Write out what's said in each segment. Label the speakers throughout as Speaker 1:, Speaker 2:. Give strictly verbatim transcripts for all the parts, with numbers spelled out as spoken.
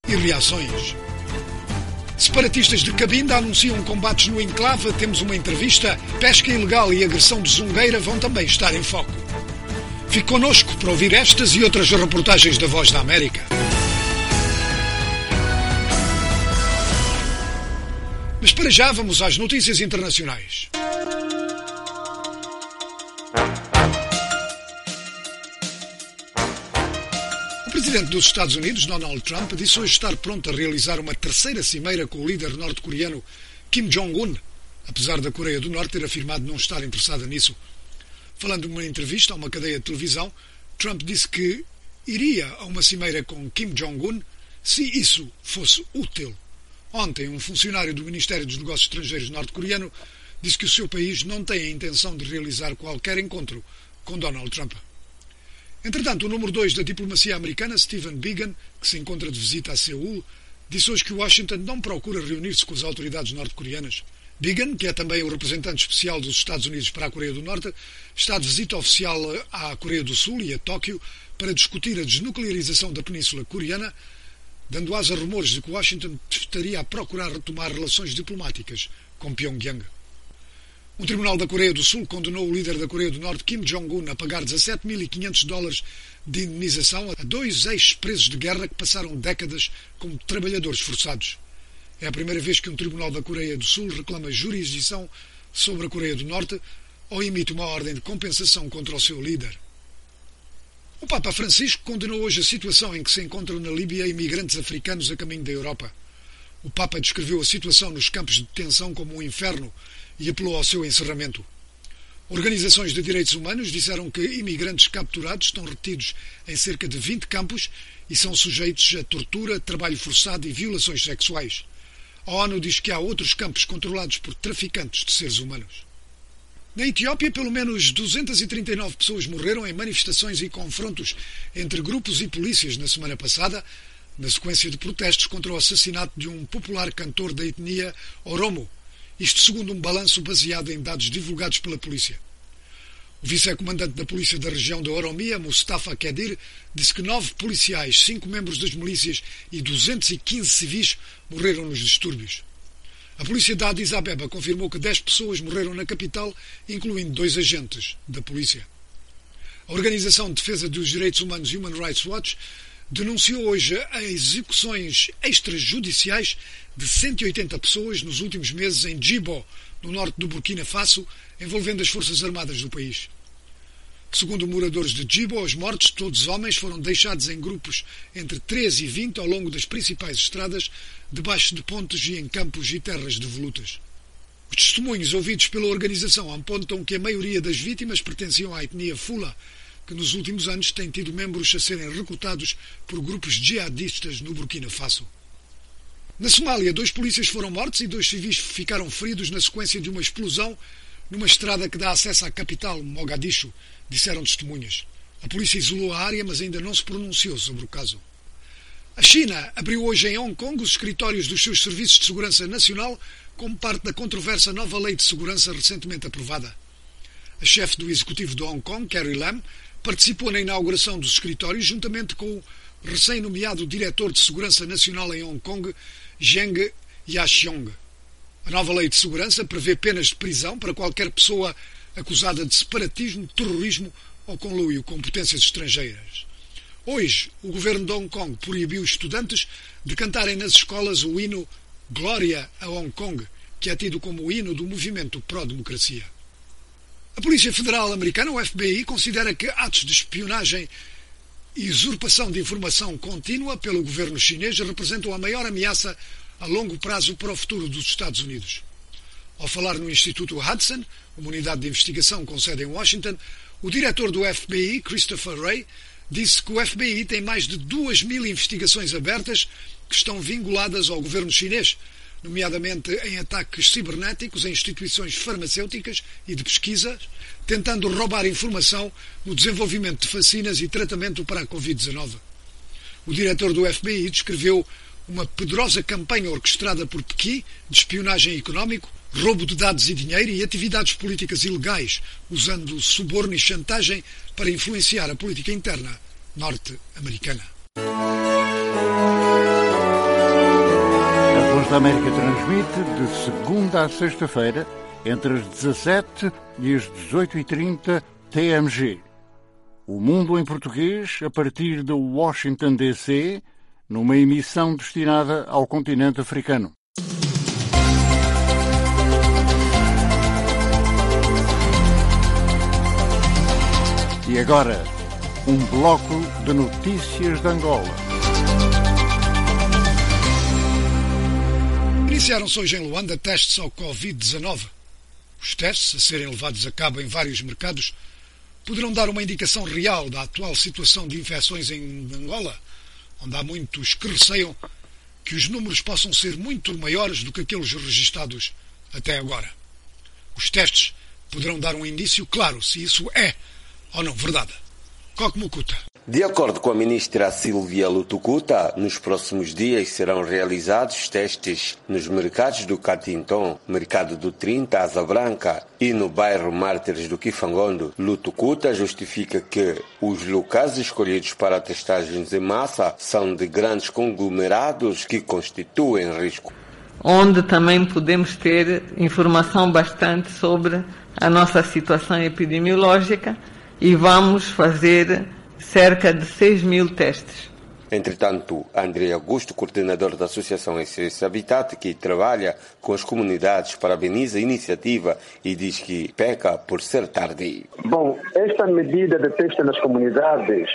Speaker 1: e reações. Separatistas de Cabinda anunciam combates no enclave. Temos uma entrevista. Pesca ilegal e agressão de Zungueira vão também estar em foco. Fique connosco para ouvir estas e outras reportagens da Voz da América. Mas para já vamos às notícias internacionais. O presidente dos Estados Unidos, Donald Trump, disse hoje estar pronto a realizar uma terceira cimeira com o líder norte-coreano Kim Jong-un, apesar da Coreia do Norte ter afirmado não estar interessada nisso. Falando numa entrevista a uma cadeia de televisão, Trump disse que iria a uma cimeira com Kim Jong-un se isso fosse útil. Ontem, um funcionário do Ministério dos Negócios Estrangeiros norte-coreano disse que o seu país não tem a intenção de realizar qualquer encontro com Donald Trump. Entretanto, o número dois da diplomacia americana, Stephen Biegun, que se encontra de visita a Seul, disse hoje que Washington não procura reunir-se com as autoridades norte-coreanas. Biegun, que é também o representante especial dos Estados Unidos para a Coreia do Norte, está de visita oficial à Coreia do Sul e a Tóquio para discutir a desnuclearização da Península Coreana, dando asa a rumores de que Washington estaria a procurar retomar relações diplomáticas com Pyongyang. Um tribunal da Coreia do Sul condenou o líder da Coreia do Norte, Kim Jong-un, a pagar dezassete mil e quinhentos dólares de indenização a dois ex-presos de guerra que passaram décadas como trabalhadores forçados. É a primeira vez que um tribunal da Coreia do Sul reclama jurisdição sobre a Coreia do Norte ou emite uma ordem de compensação contra o seu líder. O Papa Francisco condenou hoje a situação em que se encontram na Líbia imigrantes africanos a caminho da Europa. O Papa descreveu a situação nos campos de detenção como um inferno e apelou ao seu encerramento. Organizações de direitos humanos disseram que imigrantes capturados estão retidos em cerca de vinte campos e são sujeitos a tortura, trabalho forçado e violações sexuais. A ONU diz que há outros campos controlados por traficantes de seres humanos. Na Etiópia, pelo menos duzentas e trinta e nove pessoas morreram em manifestações e confrontos entre grupos e polícias na semana passada, na sequência de protestos contra o assassinato de um popular cantor da etnia Oromo, isto segundo um balanço baseado em dados divulgados pela polícia. O vice-comandante da polícia da região da Oromia, Mustafa Kedir, disse que nove policiais, cinco membros das milícias e duzentos e quinze civis morreram nos distúrbios. A polícia de Addis Abeba confirmou que dez pessoas morreram na capital, incluindo dois agentes da polícia. A Organização de Defesa dos Direitos Humanos Human Rights Watch denunciou hoje as execuções extrajudiciais de cento e oitenta pessoas nos últimos meses em Djibo, no norte do Burkina Faso, envolvendo as Forças Armadas do país. Segundo moradores de Djibo, os mortos, todos homens, foram deixados em grupos entre treze e vinte ao longo das principais estradas, debaixo de pontes e em campos e terras devolutas. Os testemunhos ouvidos pela organização apontam que a maioria das vítimas pertenciam à etnia Fula, que nos últimos anos tem tido membros a serem recrutados por grupos jihadistas no Burkina Faso. Na Somália, dois polícias foram mortos e dois civis ficaram feridos na sequência de uma explosão numa estrada que dá acesso à capital, Mogadishu, disseram testemunhas. A polícia isolou a área, mas ainda não se pronunciou sobre o caso. A China abriu hoje em Hong Kong os escritórios dos seus serviços de segurança nacional como parte da controversa nova lei de segurança recentemente aprovada. A chefe do executivo de Hong Kong, Carrie Lam, participou na inauguração dos escritórios juntamente com o recém-nomeado diretor de Segurança Nacional em Hong Kong, Zheng Yaxiong. A nova lei de segurança prevê penas de prisão para qualquer pessoa acusada de separatismo, terrorismo ou conluio com potências estrangeiras. Hoje, o governo de Hong Kong proibiu estudantes de cantarem nas escolas o hino Glória a Hong Kong, que é tido como o hino do movimento pró-democracia. A Polícia Federal Americana, o F B I, considera que atos de espionagem e usurpação de informação contínua pelo governo chinês representam a maior ameaça a longo prazo para o futuro dos Estados Unidos. Ao falar no Instituto Hudson, uma unidade de investigação com sede em Washington, o diretor do F B I, Christopher Wray, disse que o F B I tem mais de duas mil investigações abertas que estão vinculadas ao governo chinês, nomeadamente em ataques cibernéticos a instituições farmacêuticas e de pesquisa, tentando roubar informação no desenvolvimento de vacinas e tratamento para a covid dezenove. O diretor do F B I descreveu uma poderosa campanha orquestrada por Pequim de espionagem económico, roubo de dados e dinheiro e atividades políticas ilegais, usando suborno e chantagem para influenciar a política interna norte-americana.
Speaker 2: Voz da América transmite de segunda a sexta-feira, entre as dezassete e as dezoito e trinta T M G. O Mundo em Português, a partir de Washington, D C, numa emissão destinada ao continente africano. E agora, um bloco de notícias de Angola.
Speaker 1: Iniciaram-se hoje em Luanda testes ao covid dezenove. Os testes, a serem levados a cabo em vários mercados, poderão dar uma indicação real da atual situação de infecções em Angola, onde há muitos que receiam que os números possam ser muito maiores do que aqueles registados até agora. Os testes poderão dar um indício claro se isso é ou não verdade. Coque Mukuta.
Speaker 3: De acordo com a ministra Silvia Lutukuta, nos próximos dias serão realizados testes nos mercados do Catinton, Mercado do trinta, Asa Branca e no bairro Mártires do Kifangondo. Lutukuta justifica que os locais escolhidos para testagens em massa são de grandes conglomerados que constituem risco.
Speaker 4: Onde também podemos ter informação bastante sobre a nossa situação epidemiológica e vamos fazer cerca de seis mil testes.
Speaker 3: Entretanto, André Augusto, coordenador da Associação S S Habitat, que trabalha com as comunidades, parabeniza a iniciativa e diz que peca por ser tardio.
Speaker 5: Bom, esta medida de teste nas comunidades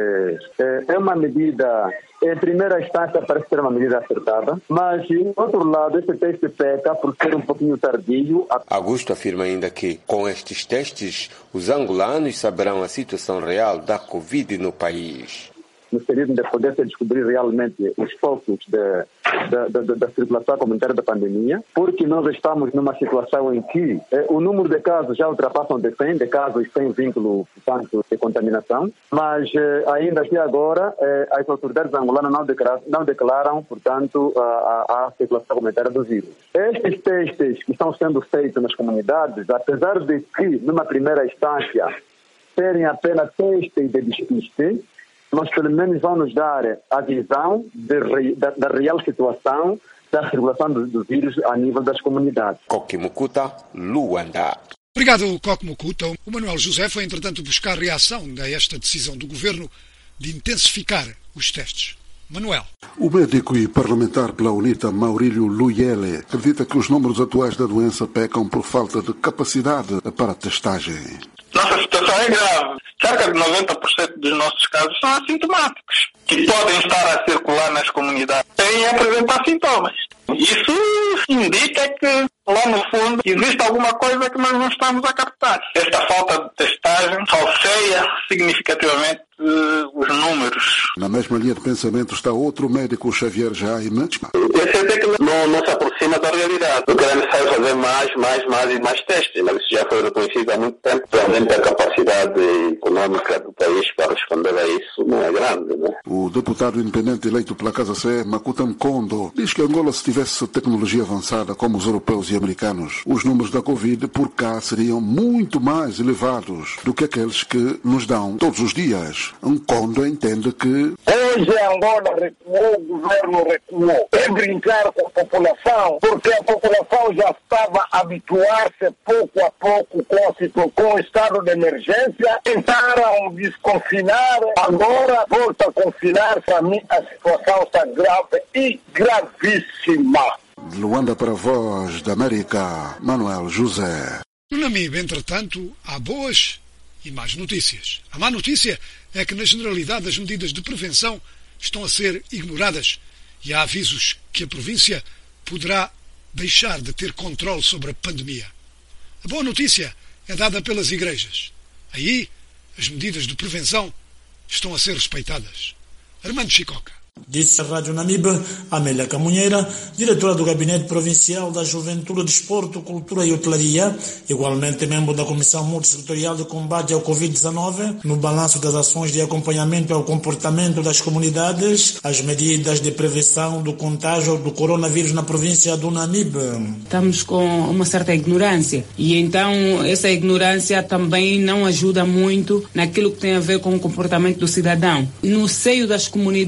Speaker 5: é, é uma medida, em primeira instância, parece ser uma medida acertada, mas, em outro lado, este teste peca por ser um pouquinho tardio.
Speaker 3: Augusto afirma ainda que, com estes testes, os angolanos saberão a situação real da Covid no país.
Speaker 5: No sentido de poder se descobrir realmente os focos da, da, da, da circulação comunitária da pandemia, porque nós estamos numa situação em que eh, o número de casos já ultrapassam de cem, de casos sem vínculo, portanto, de contaminação, mas eh, ainda até agora eh, as autoridades angolanas não declaram, não declaram portanto, a, a, a circulação comunitária do vírus. Estes testes que estão sendo feitos nas comunidades, apesar de que, numa primeira instância, serem apenas testes de despiste, mas pelo menos vão nos dar a visão de, da, da real situação da circulação do, do vírus a nível das comunidades.
Speaker 3: Coque Mukuta, Luanda.
Speaker 1: Obrigado, Coque Mukuta. O Manuel José foi, entretanto, buscar reação a esta decisão do Governo de intensificar os testes. Manuel.
Speaker 6: O médico e parlamentar pela UNITA, Maurílio Luyele, acredita que os números atuais da doença pecam por falta de capacidade para a testagem.
Speaker 7: Nossa situação é grave. Cerca de noventa por cento dos nossos casos são assintomáticos, que podem estar a circular nas comunidades sem apresentar sintomas. Isso indica que, lá no fundo, existe alguma coisa que nós não estamos a captar. Esta falta de testagem falseia significativamente uh, os números.
Speaker 6: Na mesma linha de pensamento está outro médico, Xavier Jaime.
Speaker 8: Eu sei que não, não se aproxima da realidade. O que é necessário fazer mais, mais, mais e mais testes, mas isso já foi reconhecido há muito tempo. Realmente a capacidade econômica do país para responder a isso não é grande, né?
Speaker 6: O deputado independente eleito pela Casa C, Makuta Mkondo, diz que Angola, se tivesse tecnologia avançada como os europeus e americanos, os números da Covid por cá seriam muito mais elevados do que aqueles que nos dão todos os dias. Mkondo entende que
Speaker 9: hoje Angola recuou, o governo recuou. É brincar com a população, porque a população já estava a habituar-se pouco a pouco com, a, com o estado de emergência, tentaram desconfinar, agora volta a confinar. Para mim a situação está grave e gravíssima.
Speaker 6: De Luanda para a Voz da América, Manuel José.
Speaker 1: No Namibe, entretanto, há boas e más notícias. A má notícia é que, na generalidade, as medidas de prevenção estão a ser ignoradas e há avisos que a província poderá deixar de ter controle sobre a pandemia. A boa notícia é dada pelas igrejas. Aí, as medidas de prevenção estão a ser respeitadas. Armando Chicoca.
Speaker 10: Disse a Rádio Namibe, Amélia Camunheira, diretora do Gabinete Provincial da Juventude, Desporto, Cultura e Hotelaria, igualmente membro da Comissão Multissetorial de Combate ao covid dezenove, no balanço das ações de acompanhamento ao comportamento das comunidades, as medidas de prevenção do contágio do coronavírus na província do Namibe.
Speaker 11: Estamos com uma certa ignorância e então essa ignorância também não ajuda muito naquilo que tem a ver com o comportamento do cidadão. No seio das comunidades,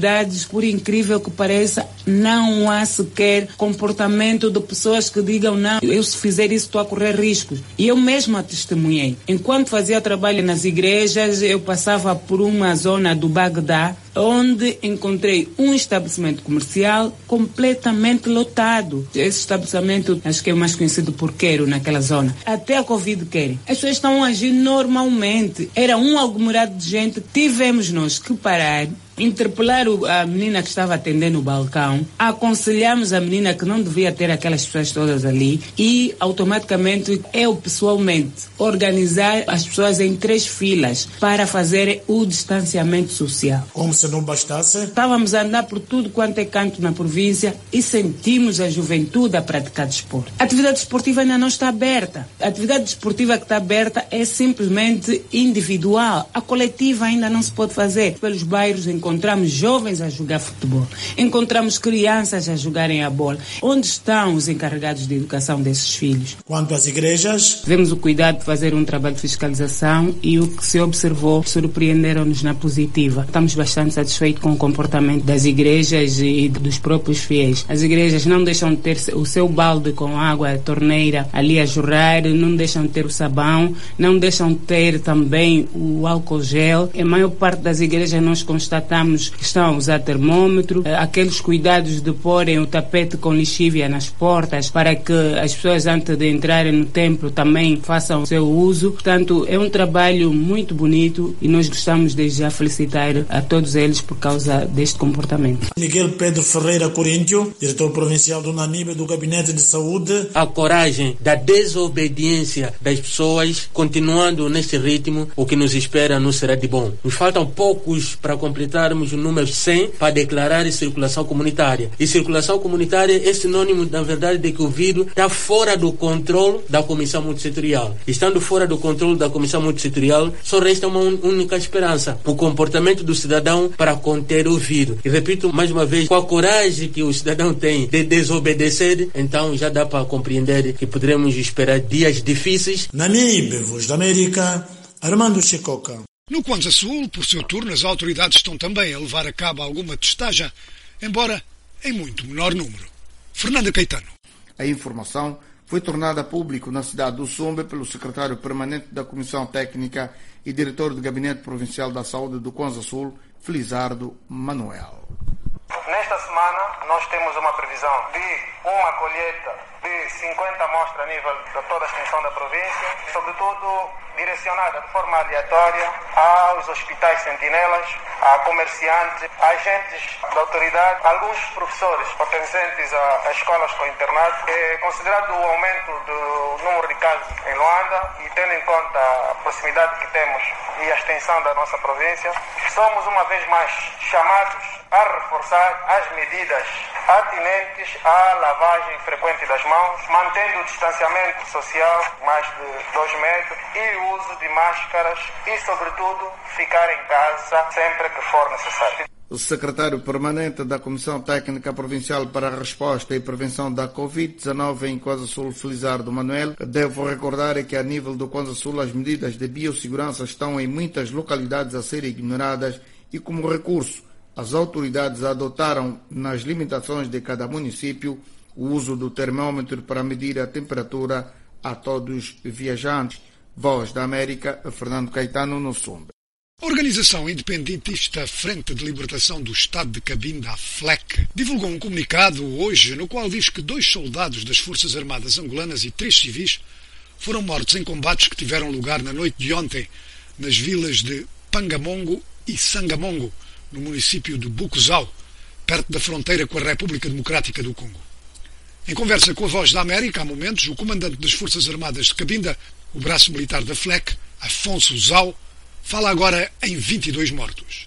Speaker 11: por incrível que pareça, não há sequer comportamento de pessoas que digam não, eu se fizer isso estou a correr riscos. E eu mesma testemunhei. Enquanto fazia trabalho nas igrejas, eu passava por uma zona do Bagdá, onde encontrei um estabelecimento comercial completamente lotado. Esse estabelecimento, acho que é o mais conhecido por Quero, naquela zona. Até a Covid querem. As pessoas estão a agir normalmente. Era um aglomerado de gente. Tivemos nós que parar, interpelar a menina que estava atendendo o balcão, aconselhamos a menina que não devia ter aquelas pessoas todas ali e automaticamente eu pessoalmente organizar as pessoas em três filas para fazer o distanciamento social.
Speaker 10: Como se não bastasse?
Speaker 11: Estávamos a andar por tudo quanto é canto na província e sentimos a juventude a praticar desporto. A atividade desportiva ainda não está aberta. A atividade desportiva que está aberta é simplesmente individual. A coletiva ainda não se pode fazer. Pelos bairros encontramos jovens a jogar futebol, encontramos crianças a jogarem a bola. Onde estão os encarregados de educação desses filhos?
Speaker 10: Quanto às igrejas?
Speaker 11: Tivemos o cuidado de fazer um trabalho de fiscalização e o que se observou surpreenderam-nos na positiva. Estamos bastante satisfeitos com o comportamento das igrejas e dos próprios fiéis. As igrejas não deixam de ter o seu balde com água, a torneira ali a jorrar, não deixam de ter o sabão, não deixam de ter também o álcool gel. A maior parte das igrejas nós constatamos que estão a usar termômetro, aqueles cuidados de porem o tapete com lixívia nas portas para que as pessoas antes de entrarem no templo também façam o seu uso. Portanto, é um trabalho muito bonito e nós gostamos de já felicitar a todos eles por causa deste comportamento.
Speaker 10: Miguel Pedro Ferreira Corinthians, diretor provincial do Namibe do Gabinete de Saúde.
Speaker 12: A coragem da desobediência das pessoas, continuando neste ritmo, o que nos espera não será de bom. Nos faltam poucos para completar o número cem para declarar circulação comunitária. E circulação comunitária é sinônimo, na verdade, de que o vírus está fora do controle da Comissão Multissetorial. Estando fora do controle da Comissão Multissetorial, só resta uma un- única esperança: o comportamento do cidadão para conter o vírus. E repito mais uma vez, com a coragem que o cidadão tem de desobedecer, então já dá para compreender que poderemos esperar dias difíceis.
Speaker 10: Namibe, Voz da América, Armando Chicoca.
Speaker 1: No Kwanza Sul, por seu turno, as autoridades estão também a levar a cabo alguma testagem, embora em muito menor número. Fernanda Caetano.
Speaker 13: A informação foi tornada pública na cidade do Sumbe pelo secretário permanente da Comissão Técnica e diretor do Gabinete Provincial da Saúde do Kwanza Sul, Felizardo Manuel.
Speaker 14: Nesta semana, nós temos uma previsão de uma colheita de cinquenta amostras a nível de toda a extensão da província, sobretudo direcionada de forma aleatória aos hospitais sentinelas, a comerciantes, a agentes da autoridade, alguns professores pertencentes a, a escolas com internato. É considerado o aumento do número de casos em Luanda e tendo em conta a proximidade que temos e a extensão da nossa província, somos uma vez mais chamados a reforçar as medidas atinentes à lavagem frequente das mãos, mantendo o distanciamento social, mais de dois metros, e o uso de máscaras e, sobretudo, ficar em casa sempre que for necessário.
Speaker 13: O secretário permanente da Comissão Técnica Provincial para a Resposta e Prevenção da covid dezenove em Kwanza Sul, Felizardo Manuel, devo recordar que a nível do Kwanza Sul as medidas de biossegurança estão em muitas localidades a serem ignoradas e, como recurso, as autoridades adotaram, nas limitações de cada município, o uso do termômetro para medir a temperatura a todos os viajantes. Voz da América, Fernando Caetano, no Sumbe.
Speaker 1: A organização independentista Frente de Libertação do Estado de Cabinda, a F L E C, divulgou um comunicado hoje no qual diz que dois soldados das Forças Armadas angolanas e três civis foram mortos em combates que tiveram lugar na noite de ontem nas vilas de Pangamongo e Sangamongo, no município de Bucuzau, perto da fronteira com a República Democrática do Congo. Em conversa com a Voz da América, há momentos, o comandante das Forças Armadas de Cabinda, o braço militar da F L E C, Afonso Zau, fala agora em vinte e dois mortos.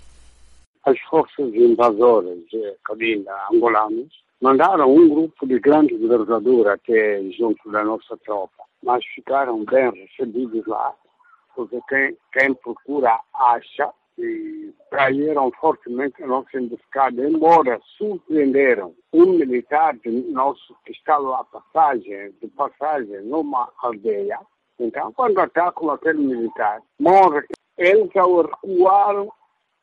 Speaker 9: As forças invasoras de Cabinda, angolanas, mandaram um grupo de grande envergadura até junto da nossa tropa, mas ficaram bem recebidos lá, porque quem, quem procura acha, e traíram fortemente a nossa emboscada, embora surpreenderam um militar nosso que estava à passagem, de passagem numa aldeia. Então, quando atacam aquele militar, morre. Eles, ao recuar,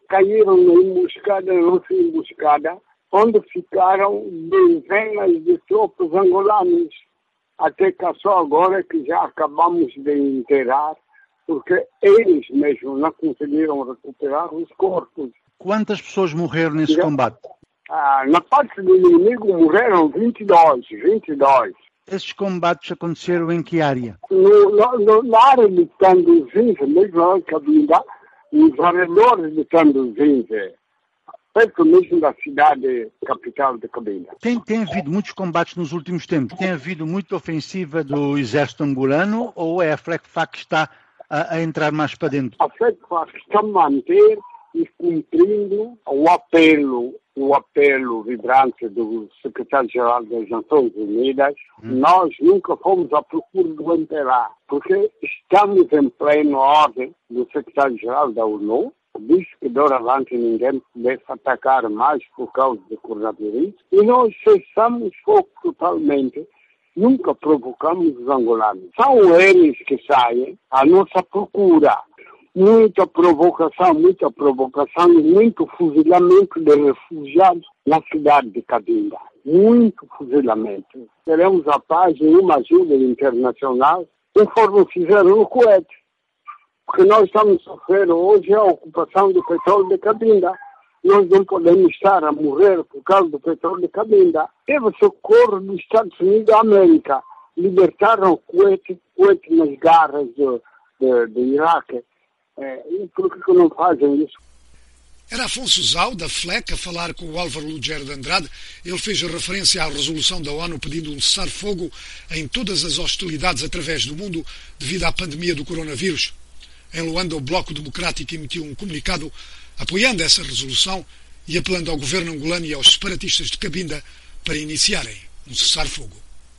Speaker 9: caíram na emboscada, na nossa emboscada, onde ficaram dezenas de tropas angolanos. Até que só agora que já acabamos de enterrar, porque eles mesmos não conseguiram recuperar os corpos.
Speaker 2: Quantas pessoas morreram nesse já, combate?
Speaker 9: Ah, na parte do inimigo morreram vinte e dois, vinte e dois.
Speaker 2: Esses combates aconteceram em que área?
Speaker 9: No, no, na área de Tanduzinze, mesmo lá em Cabinda, nos arredores de Tanduzinze, perto mesmo da cidade capital de Cabinda.
Speaker 2: Tem, tem havido muitos combates nos últimos tempos? Tem havido muita ofensiva do exército angolano ou é a FLECFAC que está a, a entrar mais para dentro?
Speaker 9: A FLECFAC está a manter e cumprindo o apelo, o apelo vibrante do secretário-geral das Nações Unidas. Hum. Nós nunca fomos à procura do M P L A, porque estamos em plena ordem do secretário-geral da ONU, diz que doravante ninguém deve atacar mais por causa do coronavírus, e nós cessamos fogo totalmente. Nunca provocamos os angolanos. São eles que saem à nossa procura. Muita provocação, muita provocação e muito fuzilamento de refugiados na cidade de Cabinda. Muito fuzilamento. Queremos a paz e uma ajuda internacional, conforme fizeram no Kuwait. Porque nós estamos sofrendo hoje a ocupação do petróleo de Cabinda. Nós não podemos estar a morrer por causa do petróleo de Cabinda. Teve socorro dos Estados Unidos da América. Libertaram o Kuwait, Kuwait nas garras do, do, do Iraque. É, e por que não fazem isso?
Speaker 1: Era Afonso Zau, da FLEC, a falar com o Álvaro Lugero de Andrade. Ele fez referência à resolução da ONU pedindo um cessar-fogo em todas as hostilidades através do mundo devido à pandemia do coronavírus. Em Luanda, o Bloco Democrático emitiu um comunicado apoiando essa resolução e apelando ao governo angolano e aos separatistas de Cabinda para iniciarem um cessar-fogo.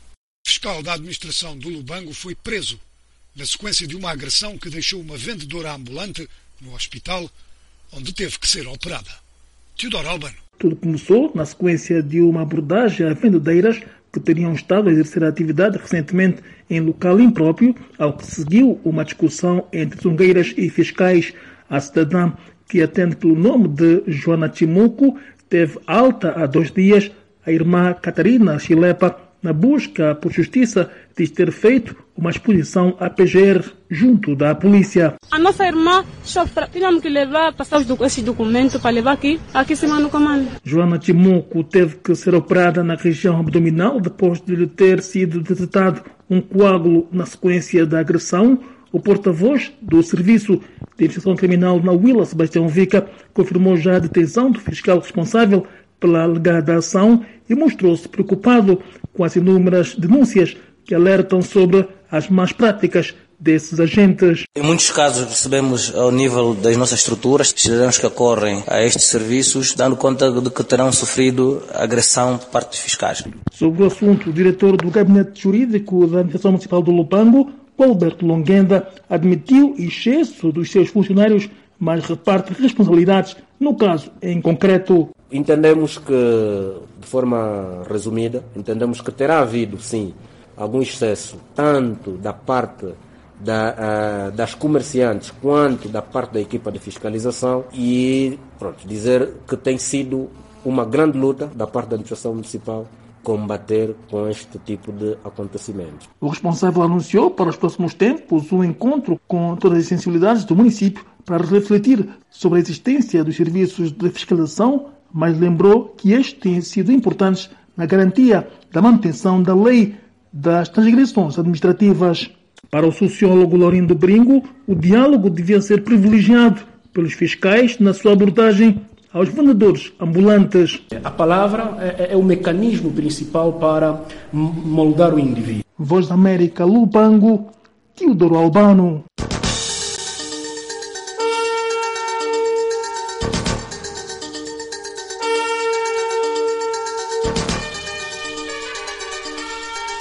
Speaker 1: O fiscal da administração do Lubango foi preso na sequência de uma agressão que deixou uma vendedora ambulante no hospital, onde teve que ser operada. Teodoro Albano.
Speaker 10: Tudo começou na sequência de uma abordagem a vendedeiras que teriam estado a exercer a atividade recentemente em local impróprio, ao que seguiu uma discussão entre zungueiras e fiscais. A cidadã, que atende pelo nome de Joana Timuco, teve alta há dois dias. A irmã Catarina Chilepa, na busca por justiça, diz ter feito uma exposição à P G R junto da polícia.
Speaker 15: A nossa irmã sofre, tínhamos que levar, passar esse documento para levar aqui, aqui em cima no comando.
Speaker 10: Joana Timuco teve que ser operada na região abdominal depois de lhe ter sido detectado um coágulo na sequência da agressão. O porta-voz do Serviço de Investigação Criminal na Huila, Sebastião Vica, confirmou já a detenção do fiscal responsável pela alegada ação e mostrou-se preocupado com as inúmeras denúncias que alertam sobre as más práticas desses agentes.
Speaker 16: Em muitos casos recebemos ao nível das nossas estruturas cidadãos que acorrem a estes serviços dando conta de que terão sofrido agressão por parte dos fiscais.
Speaker 10: Sobre o assunto, o diretor do Gabinete Jurídico da Administração Municipal do Lubango, Alberto Longuenda, admitiu excesso dos seus funcionários, mas reparte responsabilidades no caso em concreto.
Speaker 17: Entendemos que, de forma resumida, entendemos que terá havido, sim, algum excesso, tanto da parte da, uh, das comerciantes quanto da parte da equipa de fiscalização e, pronto, dizer que tem sido uma grande luta da parte da administração municipal combater com este tipo de acontecimentos.
Speaker 10: O responsável anunciou para os próximos tempos um encontro com todas as sensibilidades do município para refletir sobre a existência dos serviços de fiscalização, mas lembrou que estes têm sido importantes na garantia da manutenção da lei das transgressões administrativas. Para o sociólogo Laurindo Bringo, o diálogo devia ser privilegiado pelos fiscais na sua abordagem aos vendedores ambulantes.
Speaker 18: A palavra é, é o mecanismo principal para moldar o indivíduo.
Speaker 10: Voz da América, Lubango, Teodoro Albano.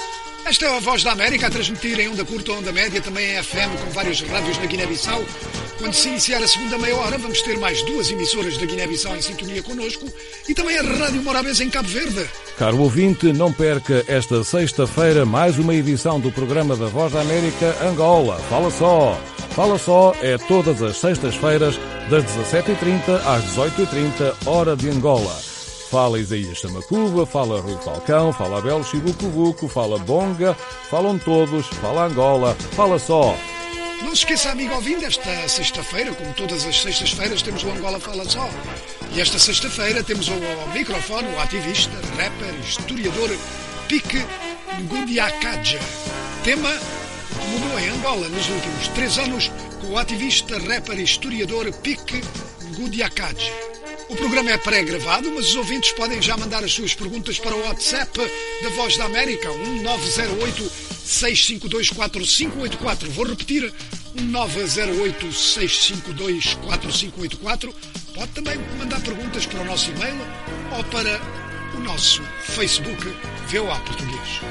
Speaker 1: Esta é a Voz da América, a transmitir em onda curta ou onda média, também em F M, com várias rádios na Guiné-Bissau. Quando se iniciar a segunda meia hora, vamos ter mais duas emissoras da Guiné-Bissau em sintonia connosco e também a Rádio Morabeza em Cabo Verde.
Speaker 19: Caro ouvinte, não perca esta sexta-feira mais uma edição do programa da Voz da América Angola. Fala só! Fala só é todas as sextas-feiras das dezassete e trinta às dezoito e trinta, hora de Angola. Fala Isaías Chamacuba, fala Rui Falcão, fala Abel Chibucubuco, fala Bonga, falam todos, fala Angola, fala só!
Speaker 1: Não se esqueça, amigo ouvinte, esta sexta-feira, como todas as sextas-feiras, temos o Angola Fala Só. E esta sexta-feira temos ao, ao microfone o ativista, rapper e historiador Pique Ngudiakaja. Tema que mudou em Angola nos últimos três anos com o ativista, rapper e historiador Pique Ngudiakaja. O programa é pré-gravado, mas os ouvintes podem já mandar as suas perguntas para o WhatsApp da Voz da América, um nove zero oito, seis cinco dois, quatro cinco oito quatro. Vou repetir, um nove zero oito, seis cinco dois, quatro cinco oito quatro. Pode também mandar perguntas para o nosso e-mail ou para o nosso Facebook V O A Português.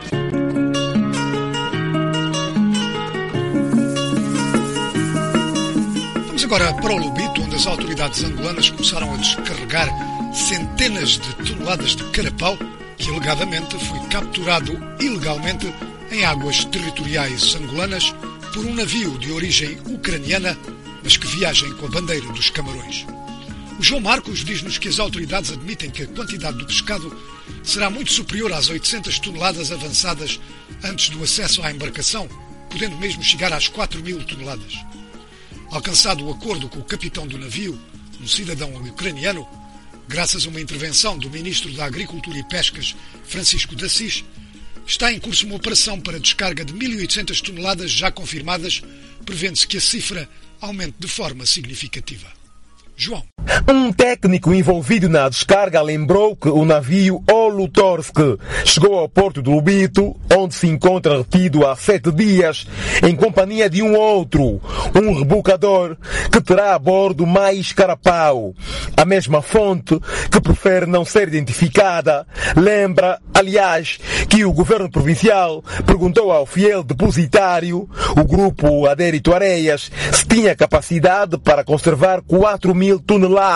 Speaker 1: Vamos agora para o Lobito, onde as autoridades angolanas começaram a descarregar centenas de toneladas de carapau que alegadamente foi capturado ilegalmente em águas territoriais angolanas por um navio de origem ucraniana, mas que viaja com a bandeira dos Camarões. O João Marcos diz-nos que as autoridades admitem que a quantidade do pescado será muito superior às oitocentas toneladas avançadas antes do acesso à embarcação, podendo mesmo chegar às quatro mil toneladas. Alcançado o acordo com o capitão do navio, um cidadão ucraniano, graças a uma intervenção do ministro da Agricultura e Pescas, Francisco de Assis, está em curso uma operação para descarga de mil e oitocentas toneladas já confirmadas, prevendo-se que a cifra aumente de forma significativa. João.
Speaker 20: Um técnico envolvido na descarga lembrou que o navio Olutorsk chegou ao porto do Lubito, onde se encontra retido há sete dias, em companhia de um outro, um rebocador, que terá a bordo mais carapau. A mesma fonte, que prefere não ser identificada, lembra, aliás, que o governo provincial perguntou ao fiel depositário, o grupo Adérito Areias, se tinha capacidade para conservar quatro mil toneladas.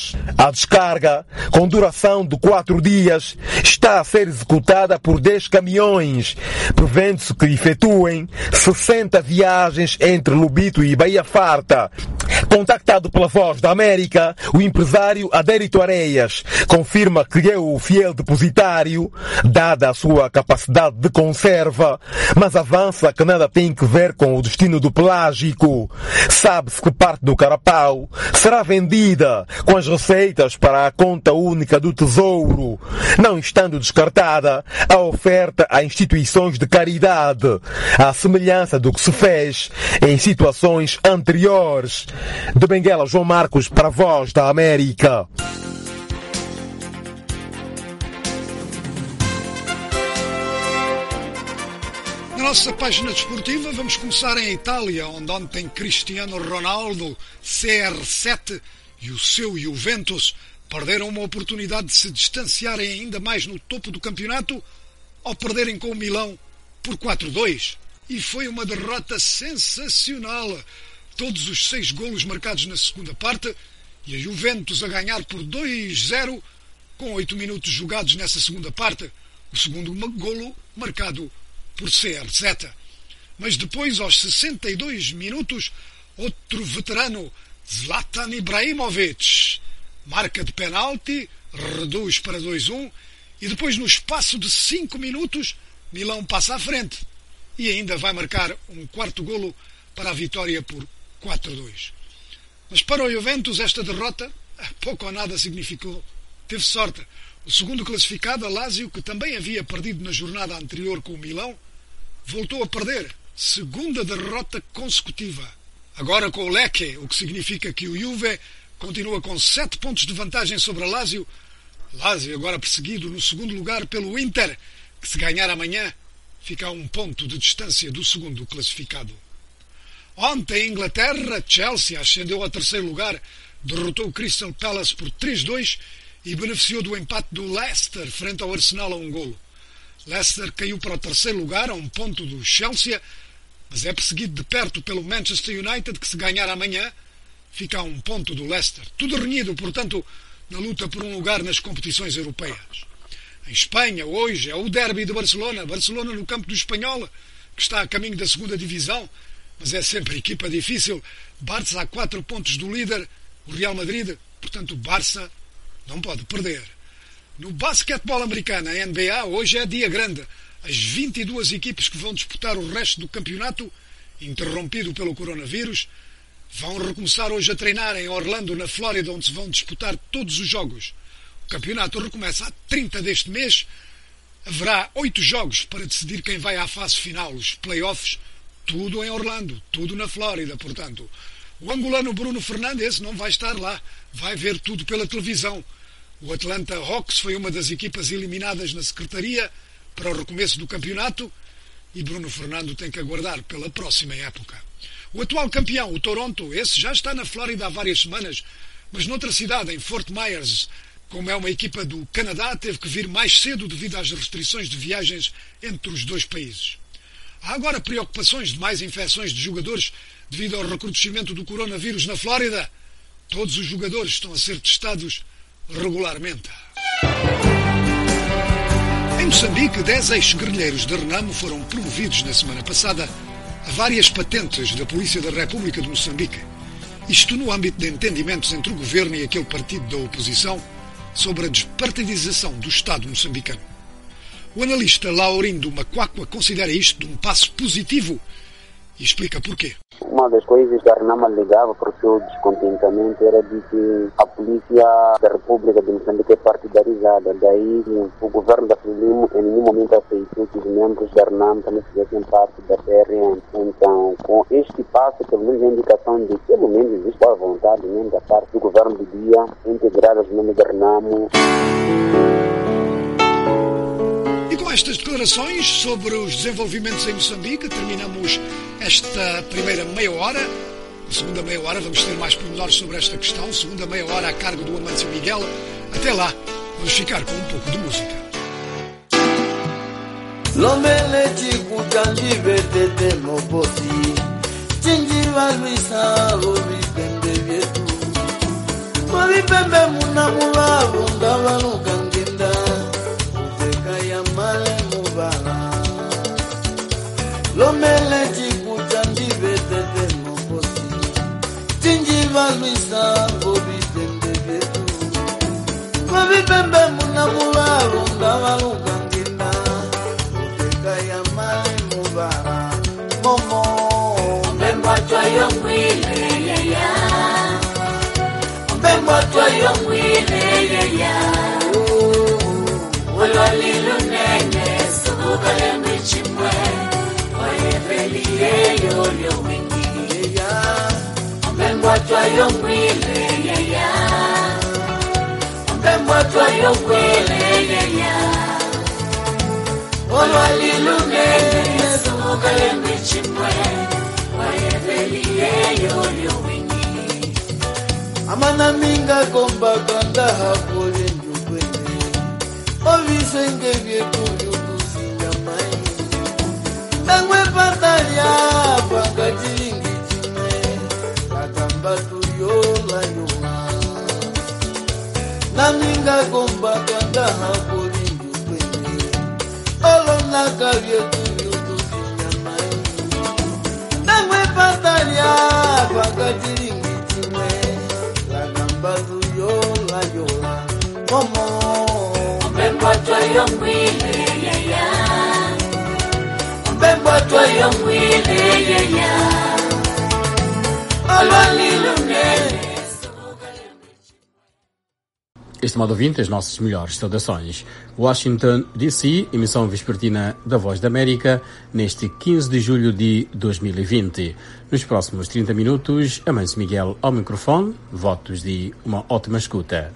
Speaker 20: A descarga, com duração de quatro dias, está a ser executada por dez caminhões, prevendo-se que efetuem sessenta viagens entre Lubito e Baía Farta. Contactado pela Voz da América, o empresário Adérito Areias confirma que é o fiel depositário, dada a sua capacidade de conserva, mas avança que nada tem que ver com o destino do pelágico. Sabe-se que parte do carapau será vendida com as receitas para a conta única do Tesouro, não estando descartada a oferta a instituições de caridade, à semelhança do que se fez em situações anteriores. De Benguela, João Marcos para a Voz da América.
Speaker 1: Na nossa página desportiva vamos começar em Itália, onde ontem Cristiano Ronaldo, C R sete e o seu Juventus perderam uma oportunidade de se distanciarem ainda mais no topo do campeonato ao perderem com o Milão por quatro a dois. E foi uma derrota sensacional. Todos os seis golos marcados na segunda parte e a Juventus a ganhar por dois a zero com oito minutos jogados nessa segunda parte. O segundo golo marcado por C R sete. Mas depois, aos sessenta e dois minutos, outro veterano, Zlatan Ibrahimovic, marca de penalti, reduz para dois a um e depois, no espaço de cinco minutos, Milão passa à frente e ainda vai marcar um quarto golo para a vitória por quatro a dois. Mas para o Juventus esta derrota pouco ou nada significou. Teve sorte. O segundo classificado, a Lazio, que também havia perdido na jornada anterior com o Milão, voltou a perder. Segunda derrota consecutiva. Agora com o Lecce, o que significa que o Juve continua com sete pontos de vantagem sobre a Lazio. Lazio agora perseguido no segundo lugar pelo Inter, que se ganhar amanhã fica a um ponto de distância do segundo classificado. Ontem, em Inglaterra, Chelsea ascendeu ao terceiro lugar, derrotou o Crystal Palace por três a dois e beneficiou do empate do Leicester frente ao Arsenal a um golo. Leicester caiu para o terceiro lugar, a um ponto do Chelsea, mas é perseguido de perto pelo Manchester United, que se ganhar amanhã fica a um ponto do Leicester. Tudo renhido, portanto, na luta por um lugar nas competições europeias. Em Espanha, hoje, é o derby de Barcelona. Barcelona no campo do Espanhol, que está a caminho da segunda divisão, mas é sempre equipa difícil. Barça a quatro pontos do líder, o Real Madrid, portanto o Barça não pode perder. No basquetebol americano, a N B A, hoje é dia grande. As vinte e duas equipes que vão disputar o resto do campeonato, interrompido pelo coronavírus, vão recomeçar hoje a treinar em Orlando, na Flórida, onde se vão disputar todos os jogos. O campeonato recomeça a trinta deste mês. Haverá oito jogos para decidir quem vai à fase final, os playoffs, tudo em Orlando, tudo na Flórida, portanto. O angolano Bruno Fernandes não vai estar lá, vai ver tudo pela televisão. O Atlanta Hawks foi uma das equipas eliminadas na secretaria para o recomeço do campeonato e Bruno Fernando tem que aguardar pela próxima época. O atual campeão, o Toronto, esse já está na Flórida há várias semanas, mas noutra cidade, em Fort Myers, como é uma equipa do Canadá, teve que vir mais cedo devido às restrições de viagens entre os dois países. Há agora preocupações de mais infecções de jogadores devido ao recrudescimento do coronavírus na Flórida. Todos os jogadores estão a ser testados regularmente. Em Moçambique, dez ex-guerrilheiros de Renamo foram promovidos na semana passada a várias patentes da Polícia da República de Moçambique. Isto no âmbito de entendimentos entre o governo e aquele partido da oposição sobre a despartidização do Estado moçambicano. O analista Laurindo Macuacua considera isto de um passo positivo e explica porquê.
Speaker 21: Uma das coisas que a Renamo alegava para o seu descontentamento era de que a Polícia da República de Moçambique é partidarizada. Daí o governo da Frelimo em nenhum momento aceitou que os membros da Renamo também fizessem parte da P R M. Então, com este passo, pelo menos a indicação de que pelo menos existe boa vontade mesmo da parte do governo do dia integrar os membros da Renamo.
Speaker 1: Com estas declarações sobre os desenvolvimentos em Moçambique, terminamos esta primeira meia hora. Na segunda meia hora vamos ter mais pormenores sobre esta questão. Segunda meia hora a cargo do Amâncio Miguel. Até lá, vamos ficar com um pouco de música.
Speaker 22: Lomele chikuta ndivete temo posi Tinjiva luisa bobi tembe vetu Bobi tembe muna mularu ndawa lukangina Uteka ya male mubara Momo Mbemba choyo mwile yeya Mbemba choyo mwile yeya Ulolilu nene Subukale michimwe Yo yo wingi ya Mbemwa twa yo mwile ya ya Mbemwa twa yo mwile ya ya Olo alilune Nesuka le michimwe Wayeveli yo yo wingi Amana minga komba kanda hapole njukwene Ovisenge vyetu yukusinga mai Nangwe patalia Pangajingi chime Kakamba tuyo la yola Naminga komba kanda hapoli yukwene Olo naka vyetu yukusi nyamai Nangwe patalia Pangajingi chime Kakamba tuyo la yola Momo Mbemba choyo mwile ya ya Mbemba twayo mwile yeya
Speaker 23: Estimado ouvinte, as nossas melhores saudações. Washington, D C, emissão vespertina da Voz da América, neste quinze de julho de dois mil e vinte. Nos próximos trinta minutos, Amâncio Miguel ao microfone, votos de uma ótima escuta.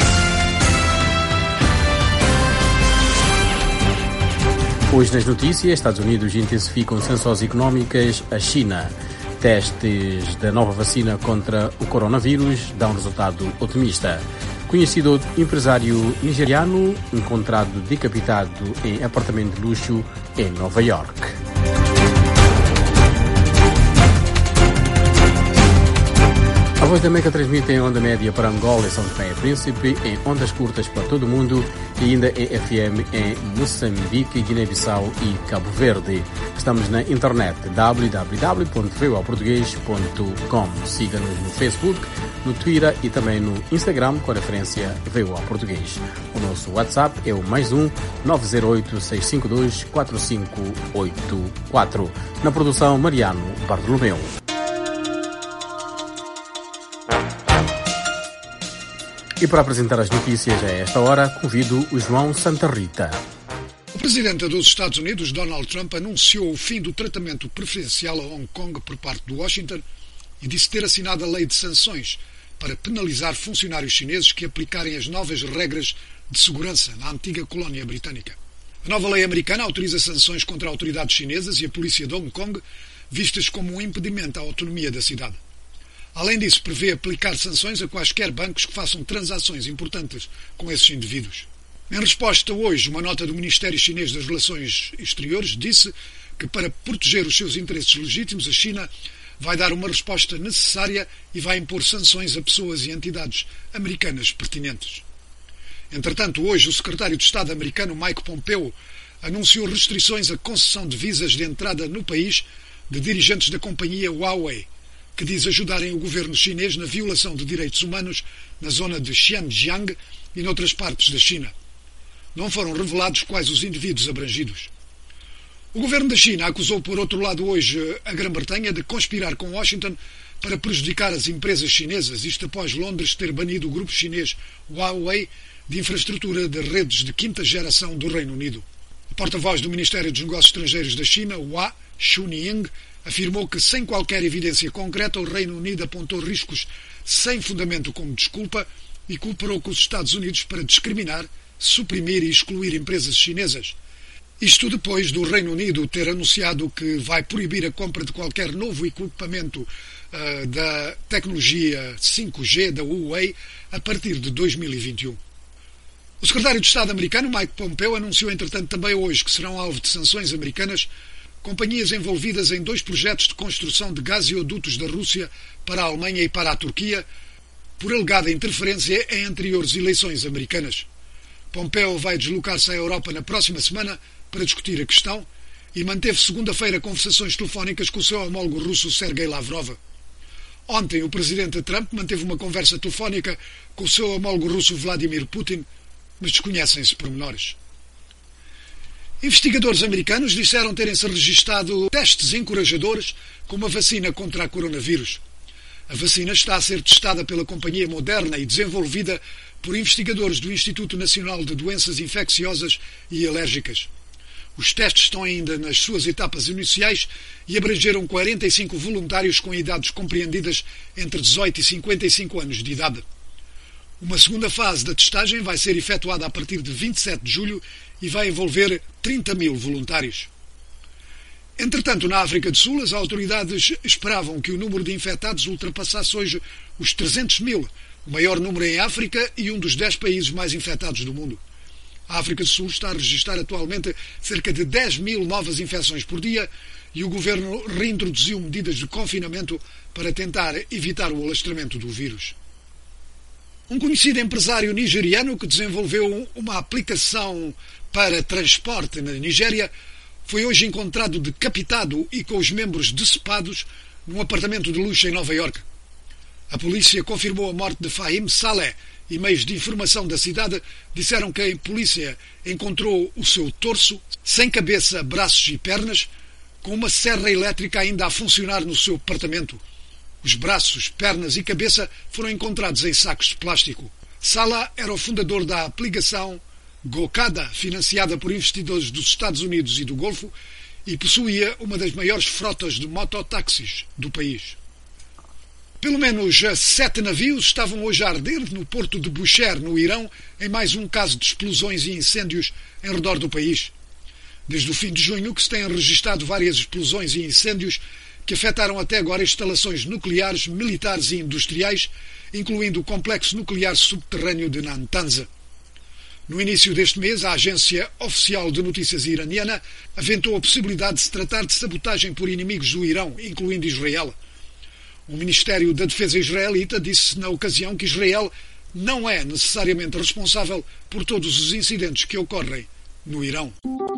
Speaker 23: Hoje nas notícias, Estados Unidos intensificam sanções económicas à China. Testes da nova vacina contra o coronavírus dão resultado otimista. Conhecido empresário nigeriano encontrado decapitado em apartamento de luxo em Nova York. A Voz da América transmite em onda média para Angola e São Tomé e Príncipe, em ondas curtas para todo o mundo e ainda em F M em Moçambique, Guiné-Bissau e Cabo Verde. Estamos na internet w w w ponto voa português ponto com. Siga-nos no Facebook, no Twitter e também no Instagram com a referência Voa Português. O nosso WhatsApp é o mais um nove zero oito, seis cinco dois, quatro cinco oito quatro. Na produção, Mariano Bartolomeu. E para apresentar as notícias a esta hora, convido o João Santa Rita.
Speaker 1: O presidente dos Estados Unidos, Donald Trump, anunciou o fim do tratamento preferencial a Hong Kong por parte de Washington e disse ter assinado a lei de sanções para penalizar funcionários chineses que aplicarem as novas regras de segurança na antiga colónia britânica. A nova lei americana autoriza sanções contra autoridades chinesas e a polícia de Hong Kong, vistas como um impedimento à autonomia da cidade. Além disso, prevê aplicar sanções a quaisquer bancos que façam transações importantes com esses indivíduos. Em resposta hoje, uma nota do Ministério Chinês das Relações Exteriores disse que para proteger os seus interesses legítimos, a China vai dar uma resposta necessária e vai impor sanções a pessoas e entidades americanas pertinentes. Entretanto, hoje, o secretário de Estado americano Mike Pompeo anunciou restrições à concessão de visas de entrada no país de dirigentes da companhia Huawei, que diz ajudarem o governo chinês na violação de direitos humanos na zona de Xinjiang e noutras partes da China. Não foram revelados quais os indivíduos abrangidos. O governo da China acusou, por outro lado, hoje a Grã-Bretanha de conspirar com Washington para prejudicar as empresas chinesas, isto após Londres ter banido o grupo chinês Huawei de infraestrutura de redes de quinta geração do Reino Unido. O porta-voz do Ministério dos Negócios Estrangeiros da China, Hua Chunying, afirmou que, sem qualquer evidência concreta, o Reino Unido apontou riscos sem fundamento como desculpa e cooperou com os Estados Unidos para discriminar, suprimir e excluir empresas chinesas. Isto depois do Reino Unido ter anunciado que vai proibir a compra de qualquer novo equipamento uh, da tecnologia cinco G da Huawei a partir de dois mil e vinte e um. O secretário de Estado americano, Mike Pompeo, anunciou, entretanto, também hoje que serão alvo de sanções americanas companhias envolvidas em dois projetos de construção de gasodutos da Rússia para a Alemanha e para a Turquia, por alegada interferência em anteriores eleições americanas. Pompeo vai deslocar-se à Europa na próxima semana para discutir a questão e manteve segunda-feira conversações telefónicas com o seu homólogo russo Sergei Lavrov. Ontem, o presidente Trump manteve uma conversa telefónica com o seu homólogo russo Vladimir Putin, mas desconhecem-se pormenores. Investigadores americanos disseram terem-se registado testes encorajadores com uma vacina contra a coronavírus. A vacina está a ser testada pela companhia Moderna e desenvolvida por investigadores do Instituto Nacional de Doenças Infecciosas e Alérgicas. Os testes estão ainda nas suas etapas iniciais e abrangeram quarenta e cinco voluntários com idades compreendidas entre dezoito e cinquenta e cinco anos de idade. Uma segunda fase da testagem vai ser efetuada a partir de vinte e sete de julho e vai envolver trinta mil voluntários. Entretanto, na África do Sul, as autoridades esperavam que o número de infectados ultrapassasse hoje os trezentos mil, o maior número em África e um dos dez países mais infectados do mundo. A África do Sul está a registrar atualmente cerca de dez mil novas infecções por dia e o governo reintroduziu medidas de confinamento para tentar evitar o alastramento do vírus. Um conhecido empresário nigeriano que desenvolveu uma aplicação para transporte na Nigéria foi hoje encontrado decapitado e com os membros decepados num apartamento de luxo em Nova Iorque. A polícia confirmou a morte de Fahim Saleh e meios de informação da cidade disseram que a polícia encontrou o seu torso, sem cabeça, braços e pernas, com uma serra elétrica ainda a funcionar no seu apartamento. Os braços, pernas e cabeça foram encontrados em sacos de plástico. Salah era o fundador da aplicação Gokada, financiada por investidores dos Estados Unidos e do Golfo, e possuía uma das maiores frotas de mototáxis do país. Pelo menos sete navios estavam hoje a arder no porto de Bushehr, no Irão, em mais um caso de explosões e incêndios em redor do país. Desde o fim de junho que se têm registrado várias explosões e incêndios que afetaram até agora instalações nucleares, militares e industriais, incluindo o complexo nuclear subterrâneo de Natanz. No início deste mês, a agência oficial de notícias iraniana aventou a possibilidade de se tratar de sabotagem por inimigos do Irão, incluindo Israel. O Ministério da Defesa israelita disse na ocasião que Israel não é necessariamente responsável por todos os incidentes que ocorrem no Irão.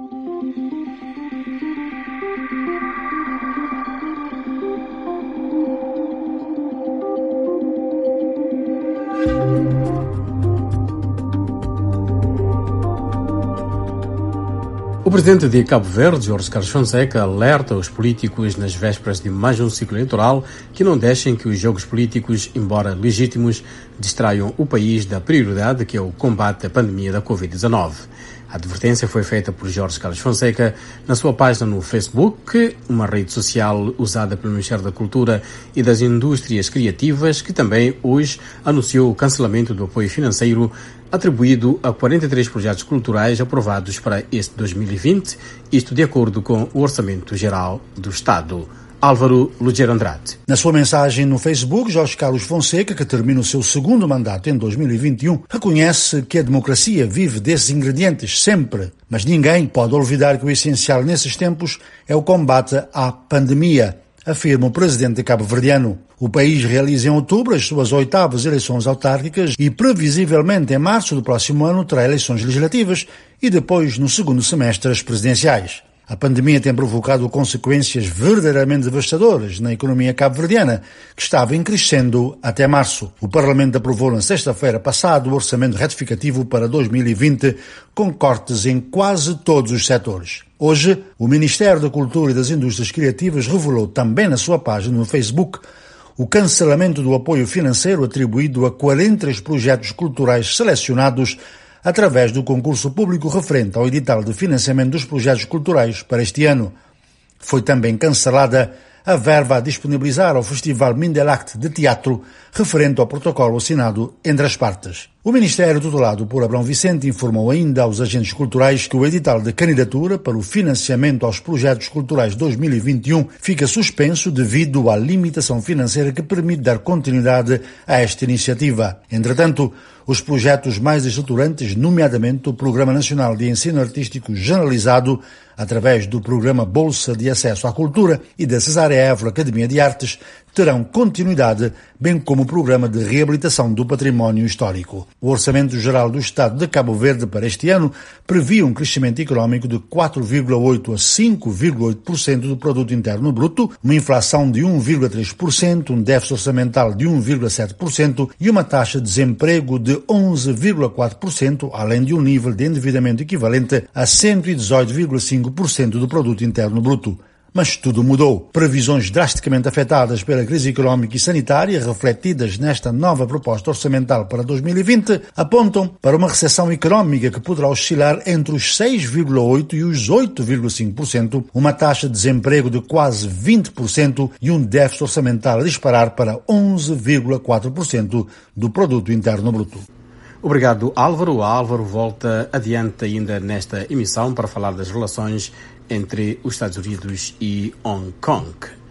Speaker 23: O presidente de Cabo Verde, Jorge Carlos Fonseca, alerta os políticos nas vésperas de mais um ciclo eleitoral que não deixem que os jogos políticos, embora legítimos, distraiam o país da prioridade que é o combate à pandemia da covid dezenove. A advertência foi feita por Jorge Carlos Fonseca na sua página no Facebook, uma rede social usada pelo Ministério da Cultura e das Indústrias Criativas, que também hoje anunciou o cancelamento do apoio financeiro atribuído a quarenta e três projetos culturais aprovados para este dois mil e vinte, isto de acordo com o Orçamento Geral do Estado. Álvaro Lugero Andrade.
Speaker 3: Na sua mensagem no Facebook, Jorge Carlos Fonseca, que termina o seu segundo mandato em dois mil e vinte e um, reconhece que a democracia vive desses ingredientes sempre, mas ninguém pode olvidar que o essencial nesses tempos é o combate à pandemia, afirma o presidente cabo-verdiano. O país realiza em outubro as suas oitavas eleições autárquicas e, previsivelmente, em março do próximo ano, terá eleições legislativas e depois, no segundo semestre, as presidenciais. A pandemia tem provocado consequências verdadeiramente devastadoras na economia cabo-verdiana, que estava em crescendo até março. O Parlamento aprovou na sexta-feira passada o orçamento retificativo para dois mil e vinte, com cortes em quase todos os setores. Hoje, o Ministério da Cultura e das Indústrias Criativas revelou também na sua página no Facebook o cancelamento do apoio financeiro atribuído a quarenta e três projetos culturais selecionados através do concurso público referente ao edital de financiamento dos projetos culturais para este ano. Foi também cancelada a verba a disponibilizar ao Festival Mindelact de Teatro, referente ao protocolo assinado entre as partes. O Ministério, tutelado por Abrão Vicente, informou ainda aos agentes culturais que o edital de candidatura para o financiamento aos projetos culturais dois mil e vinte e um fica suspenso devido à limitação financeira que permite dar continuidade a esta iniciativa. Entretanto, os projetos mais estruturantes, nomeadamente o Programa Nacional de Ensino Artístico Generalizado, através do Programa Bolsa de Acesso à Cultura e da Cesária Évora Academia de Artes, terão continuidade, bem como o Programa de Reabilitação do Património Histórico. O Orçamento Geral do Estado de Cabo Verde para este ano previa um crescimento económico de quatro vírgula oito por cento a cinco vírgula oito por cento do Produto Interno Bruto, uma inflação de um vírgula três por cento, um déficit orçamental de um vírgula sete por cento e uma taxa de desemprego de onze vírgula quatro por cento, além de um nível de endividamento equivalente a cento e dezoito vírgula cinco por cento do Produto Interno Bruto. Mas tudo mudou. Previsões drasticamente afetadas pela crise económica e sanitária, refletidas nesta nova proposta orçamental para dois mil e vinte, apontam para uma recessão económica que poderá oscilar entre os seis vírgula oito por cento e os oito vírgula cinco por cento, uma taxa de desemprego de quase vinte por cento e um déficit orçamental a disparar para onze vírgula quatro por cento do Produto Interno Bruto.
Speaker 23: Obrigado, Álvaro. O Álvaro volta adiante ainda nesta emissão para falar das relações entre os Estados Unidos e Hong Kong.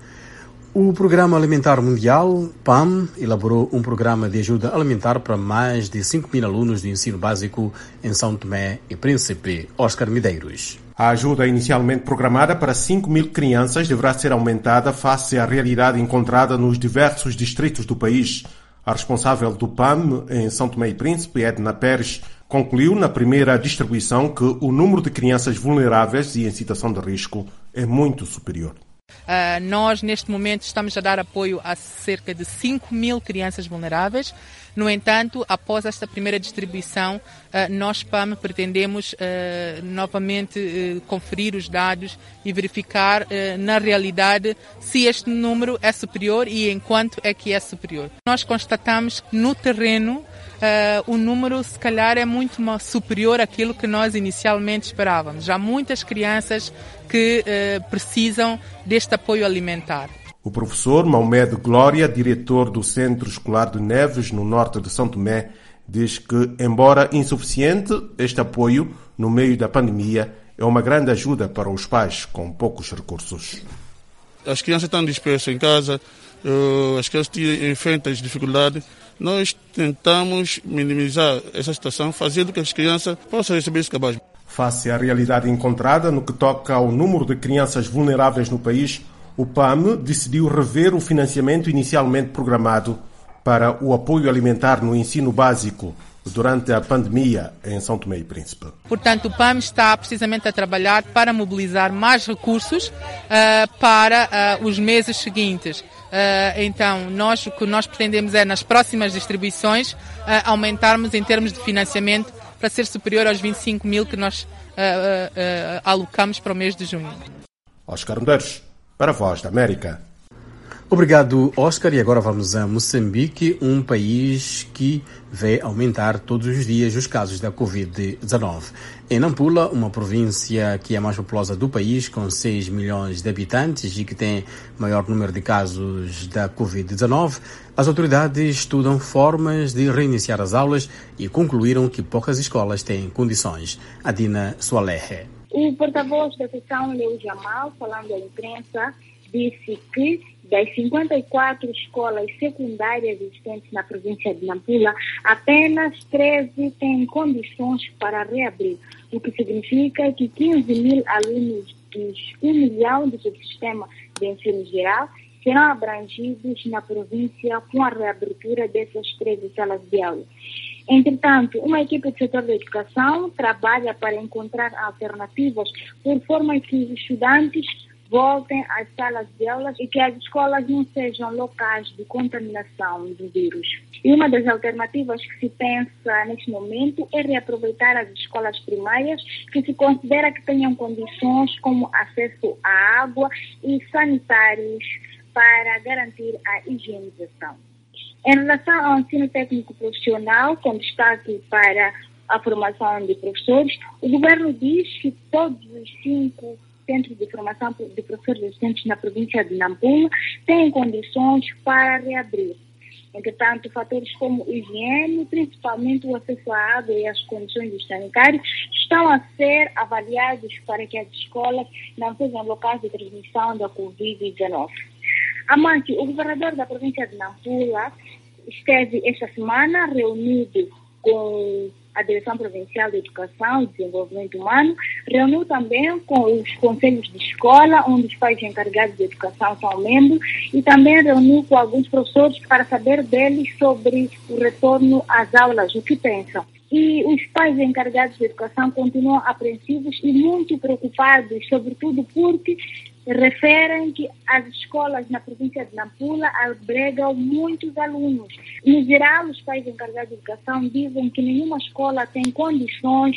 Speaker 23: O Programa Alimentar Mundial, P A M, elaborou um programa de ajuda alimentar para mais de cinco mil alunos do ensino básico em São Tomé e Príncipe. Oscar Medeiros.
Speaker 4: A ajuda inicialmente programada para cinco mil crianças deverá ser aumentada face à realidade encontrada nos diversos distritos do país. A responsável do P A M em São Tomé e Príncipe, Edna Pérez, concluiu na primeira distribuição que o número de crianças vulneráveis e em situação de risco é muito superior.
Speaker 5: Uh, nós, neste momento, estamos a dar apoio a cerca de cinco mil crianças vulneráveis. No entanto, após esta primeira distribuição, uh, nós, P A M, pretendemos uh, novamente uh, conferir os dados e verificar, uh, na realidade, se este número é superior e em quanto é que é superior. Nós constatamos que, no terreno, Uh, o número, se calhar, é muito superior àquilo que nós inicialmente esperávamos. Há muitas crianças que uh, precisam deste apoio alimentar.
Speaker 4: O professor Maomed Glória, diretor do Centro Escolar de Neves, no norte de São Tomé, diz que, embora insuficiente, este apoio, no meio da pandemia, é uma grande ajuda para os pais com poucos recursos.
Speaker 24: As crianças estão dispersas em casa, uh, as crianças enfrentam as dificuldades. Nós tentamos minimizar essa situação, fazendo com que as crianças possam receber esse cabaz.
Speaker 4: Face à realidade encontrada no que toca ao número de crianças vulneráveis no país, O P A M decidiu rever o financiamento inicialmente programado para o apoio alimentar no ensino básico durante a pandemia em São Tomé e Príncipe.
Speaker 5: Portanto, o P A M está precisamente a trabalhar para mobilizar mais recursos uh, para uh, os meses seguintes. Uh, então, nós, o que nós pretendemos é, nas próximas distribuições, uh, aumentarmos em termos de financiamento para ser superior aos vinte e cinco mil que nós uh, uh, uh, alocamos para o mês de junho.
Speaker 4: Oscar Medeiros, para a Voz da América.
Speaker 23: Obrigado, Oscar. E agora vamos a Moçambique, um país que vê aumentar todos os dias os casos da covid dezenove. Em Nampula, uma província que é a mais populosa do país, com seis milhões de habitantes e que tem maior número de casos da covid dezenove, as autoridades estudam formas de reiniciar as aulas e concluíram que poucas escolas têm condições. Adina Soalehe.
Speaker 6: O porta-voz da seção, Leo Jamal, falando à imprensa, disse que das cinquenta e quatro escolas secundárias existentes na província de Nampula, apenas treze têm condições para reabrir, o que significa que quinze mil alunos dos um milhão do subsistema de ensino geral serão abrangidos na província com a reabertura dessas treze salas de aula. Entretanto, uma equipe do setor da educação trabalha para encontrar alternativas por forma que os estudantes voltem às salas de aulas e que as escolas não sejam locais de contaminação do vírus. E uma das alternativas que se pensa neste momento é reaproveitar as escolas primárias que se considera que tenham condições como acesso à água e sanitários para garantir a higienização. Em relação ao ensino técnico profissional, com destaque para a formação de professores, o governo diz que todos os cinco centros de formação de professores existentes na província de Nampula têm condições para reabrir. Entretanto, fatores como higiene, principalmente o acesso à água e as condições dos sanitários, estão a ser avaliados para que as escolas não sejam locais de transmissão da covid dezenove. Amante, o governador da província de Nampula esteve esta semana reunido com a Direção Provincial de Educação e Desenvolvimento Humano, reuniu também com os conselhos de escola, onde os pais encarregados de educação são membros, e também reuniu com alguns professores para saber deles sobre o retorno às aulas, o que pensam. E os pais encarregados de educação continuam apreensivos e muito preocupados, sobretudo porque referem que as escolas na província de Nampula albergam muitos alunos. No geral, os pais encarregados de educação dizem que nenhuma escola tem condições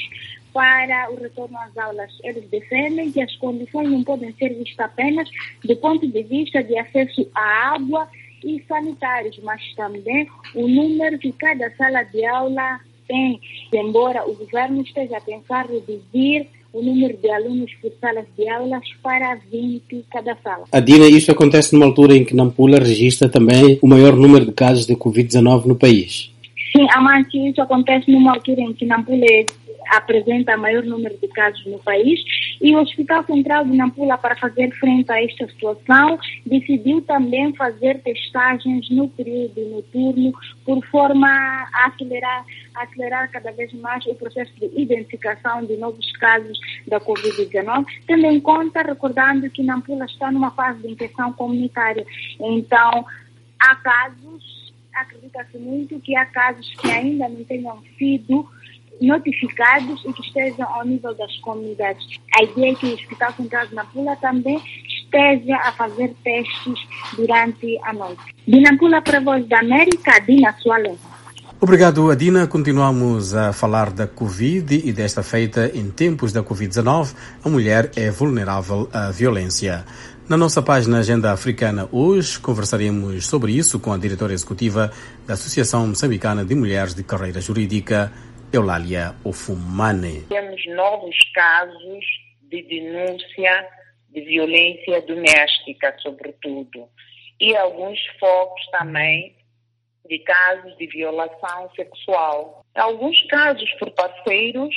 Speaker 6: para o retorno às aulas. Eles defendem que as condições não podem ser vistas apenas do ponto de vista de acesso à água e sanitários, mas também o número que cada sala de aula tem. Embora o governo esteja a pensar reduzir o número de alunos por salas de aulas para vinte cada sala.
Speaker 23: Adina, isso acontece numa altura em que Nampula registra também o maior número de casos de covid dezenove no país.
Speaker 6: Sim, Amante, isso acontece numa altura em que Nampula apresenta o maior número de casos no país e o Hospital Central de Nampula, para fazer frente a esta situação, decidiu também fazer testagens no período noturno por forma a acelerar, a acelerar cada vez mais o processo de identificação de novos casos da covid dezenove, tendo em conta, recordando que Nampula está numa fase de infecção comunitária. Então, há casos, acredita-se muito que há casos que ainda não tenham sido notificados e que estejam ao nível das comunidades. A ideia é que o Hospital Central de Nampula também esteja a fazer testes durante a noite. De Nampula para a Voz da América, Adina Soalehe.
Speaker 23: Obrigado, Adina. Continuamos a falar da Covid e desta feita, em tempos da covid dezenove, a mulher é vulnerável à violência. Na nossa página Agenda Africana hoje conversaremos sobre isso com a diretora executiva da Associação Moçambicana de Mulheres de Carreira Jurídica, Eulália Ofumane.
Speaker 7: Temos novos casos de denúncia de violência doméstica, sobretudo, e alguns focos também de casos de violação sexual. Em alguns casos por parceiros,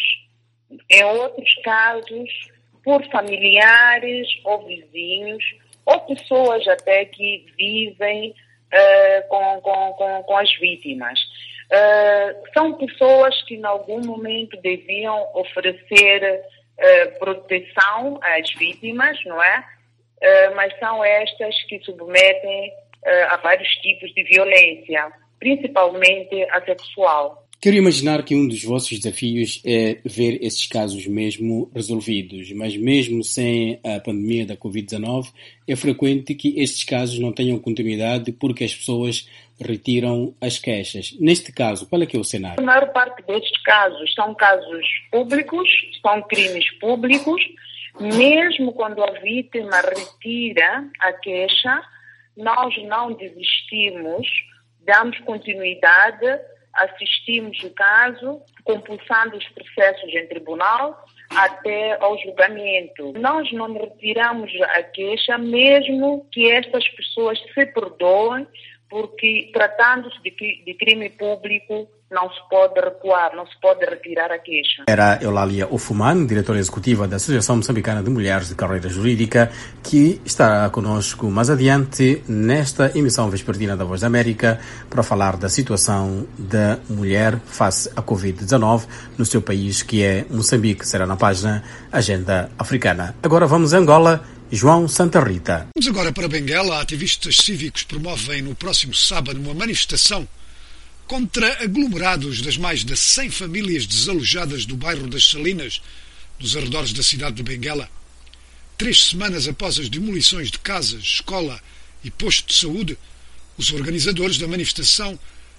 Speaker 7: em outros casos por familiares ou vizinhos, ou pessoas até que vivem uh, com, com, com, com as vítimas. Uh, são pessoas que em algum momento deviam oferecer uh, proteção às vítimas, não é? uh, mas são estas que submetem uh, a vários tipos de violência, principalmente a sexual.
Speaker 23: Quero imaginar que um dos vossos desafios é ver esses casos mesmo resolvidos, mas mesmo sem a pandemia da covid dezenove, é frequente que estes casos não tenham continuidade porque as pessoas retiram as queixas. Neste caso, qual é que é o cenário?
Speaker 7: A maior parte destes casos são casos públicos, são crimes públicos. Mesmo quando a vítima retira a queixa, nós não desistimos, damos continuidade, assistimos o caso, compulsando os processos em tribunal até ao julgamento. Nós não retiramos a queixa, mesmo que estas pessoas se perdoem, porque tratando-se de, de crime público, não se pode recuar, não se pode retirar a queixa.
Speaker 23: Era Eulália Ofuman, diretora executiva da Associação Moçambicana de Mulheres de Carreira Jurídica, que estará conosco mais adiante nesta emissão vespertina da Voz da América para falar da situação da mulher face à covid dezenove no seu país, que é Moçambique. Será na página Agenda Africana. Agora vamos a Angola. João Santa Rita.
Speaker 1: Vamos agora para Benguela. Ativistas cívicos promovem no próximo sábado uma manifestação contra aglomerados das mais de cem famílias desalojadas do bairro das Salinas, nos arredores da cidade de Benguela. Três semanas após as demolições de casas, escola e posto de saúde, os organizadores da manifestação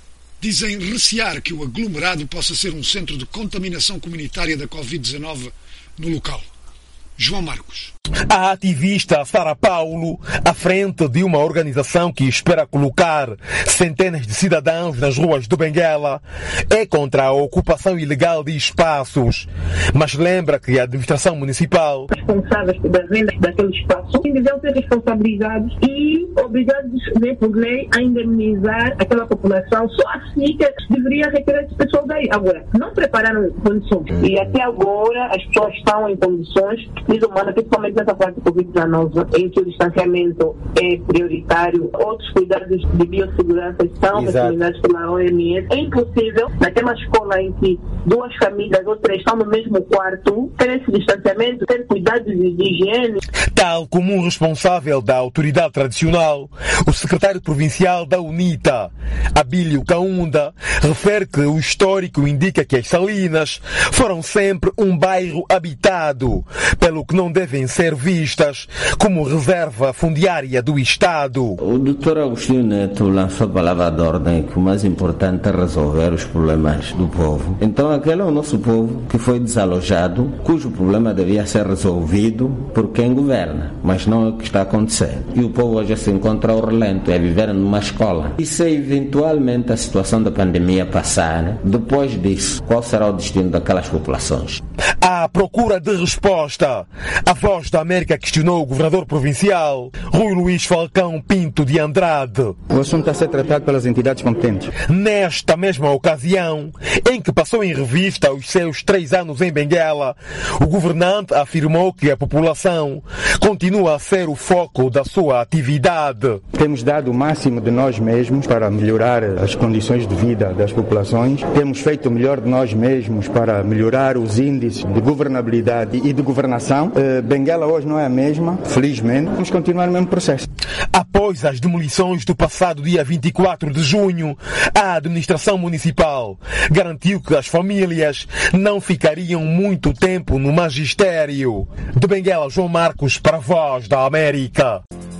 Speaker 1: dizem recear que o aglomerado possa ser um centro de contaminação comunitária da covid dezenove no local. João Marcos.
Speaker 20: A ativista Sara Paulo, à frente de uma organização que espera colocar centenas de cidadãos nas ruas do Benguela, é contra a ocupação ilegal de espaços, mas lembra que a administração municipal,
Speaker 8: responsáveis pelas vendas daquele espaço, devem ser responsabilizados e obrigados, né, por lei, a indemnizar aquela população. Só assim que deveria retirar esse pessoal daí. Agora, não prepararam condições. E até agora as pessoas estão em condições desumanas, principalmente nessa parte do covid dezenove, em que o distanciamento é prioritário, outros cuidados de biossegurança estão determinados pela O M S. É impossível, naquela escola em que duas famílias ou três estão no mesmo quarto, ter esse distanciamento, ter cuidados de, de higiene.
Speaker 20: Tal como um responsável da autoridade tradicional, o secretário provincial da UNITA, Abílio Kaunda, refere que o histórico indica que as Salinas foram sempre um bairro habitado, pelo que não devem ser vistas como reserva fundiária do Estado.
Speaker 11: O doutor Agostinho Neto lançou a palavra de ordem que o mais importante é resolver os problemas do povo. Então aquele é o nosso povo que foi desalojado, cujo problema devia ser resolvido por quem governa, mas não é o que está acontecendo. E o povo hoje se encontra ao relento, é viver numa escola. E se eventualmente a situação da pandemia passar, né? Depois disso, qual será o destino daquelas populações?
Speaker 20: À procura de resposta, a Voz da América questionou o governador provincial, Rui Luís Falcão Pinto de Andrade.
Speaker 12: O assunto está a ser tratado pelas entidades competentes.
Speaker 20: Nesta mesma ocasião, em que passou em revista os seus três anos em Benguela, o governante afirmou que a população continua a ser o foco da sua atividade.
Speaker 12: Temos dado o máximo de nós mesmos para melhorar as condições de vida das populações. Temos feito o melhor de nós mesmos para melhorar os índices de governabilidade e de governação. Benguela hoje não é a mesma, felizmente. Vamos continuar no mesmo processo.
Speaker 20: Após as demolições do passado dia vinte e quatro de junho, a administração municipal garantiu que as famílias não ficariam muito tempo no magistério. De Benguela, João Marcos para a Voz da América.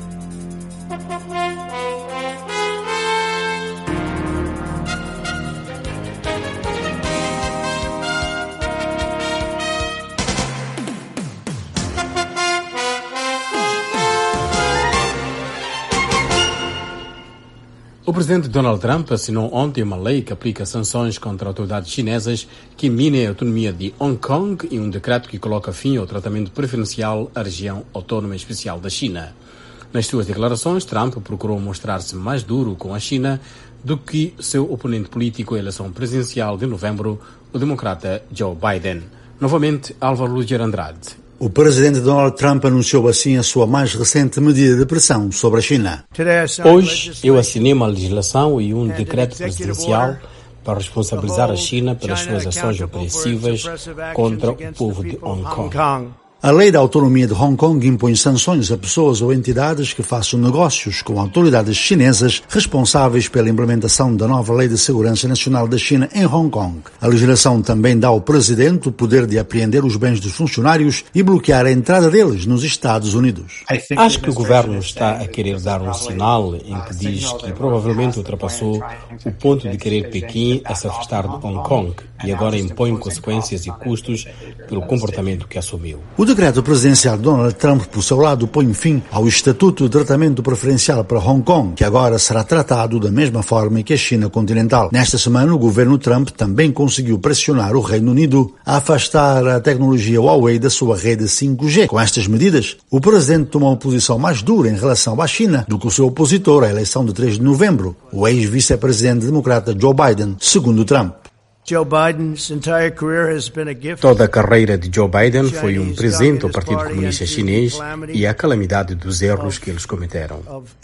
Speaker 23: O presidente Donald Trump assinou ontem uma lei que aplica sanções contra autoridades chinesas que minem a autonomia de Hong Kong e um decreto que coloca fim ao tratamento preferencial à região autónoma especial da China. Nas suas declarações, Trump procurou mostrar-se mais duro com a China do que seu oponente político à eleição presidencial de novembro, o democrata Joe Biden. Novamente, Álvaro Luger Andrade.
Speaker 3: O presidente Donald Trump anunciou assim a sua mais recente medida de pressão sobre a China.
Speaker 23: Hoje eu assinei uma legislação e um decreto presidencial para responsabilizar a China pelas suas ações opressivas contra o povo de Hong Kong.
Speaker 3: A lei da autonomia de Hong Kong impõe sanções a pessoas ou entidades que façam negócios com autoridades chinesas responsáveis pela implementação da nova Lei de Segurança Nacional da China em Hong Kong. A legislação também dá ao presidente o poder de apreender os bens dos funcionários e bloquear a entrada deles nos Estados Unidos.
Speaker 23: Acho que o governo está a querer dar um sinal em que diz que provavelmente ultrapassou o ponto de querer Pequim a se afastar de Hong Kong e agora impõe consequências e custos pelo comportamento que assumiu.
Speaker 3: O decreto presidencial de Donald Trump, por seu lado, põe fim ao Estatuto de Tratamento Preferencial para Hong Kong, que agora será tratado da mesma forma que a China continental. Nesta semana, o governo Trump também conseguiu pressionar o Reino Unido a afastar a tecnologia Huawei da sua rede cinco G. Com estas medidas, o presidente tomou uma posição mais dura em relação à China do que o seu opositor à eleição de três de novembro, o ex-vice-presidente democrata Joe Biden, segundo Trump.
Speaker 23: Toda a carreira de Joe Biden foi um presente ao Partido Comunista Chinês e à calamidade dos erros que eles cometeram.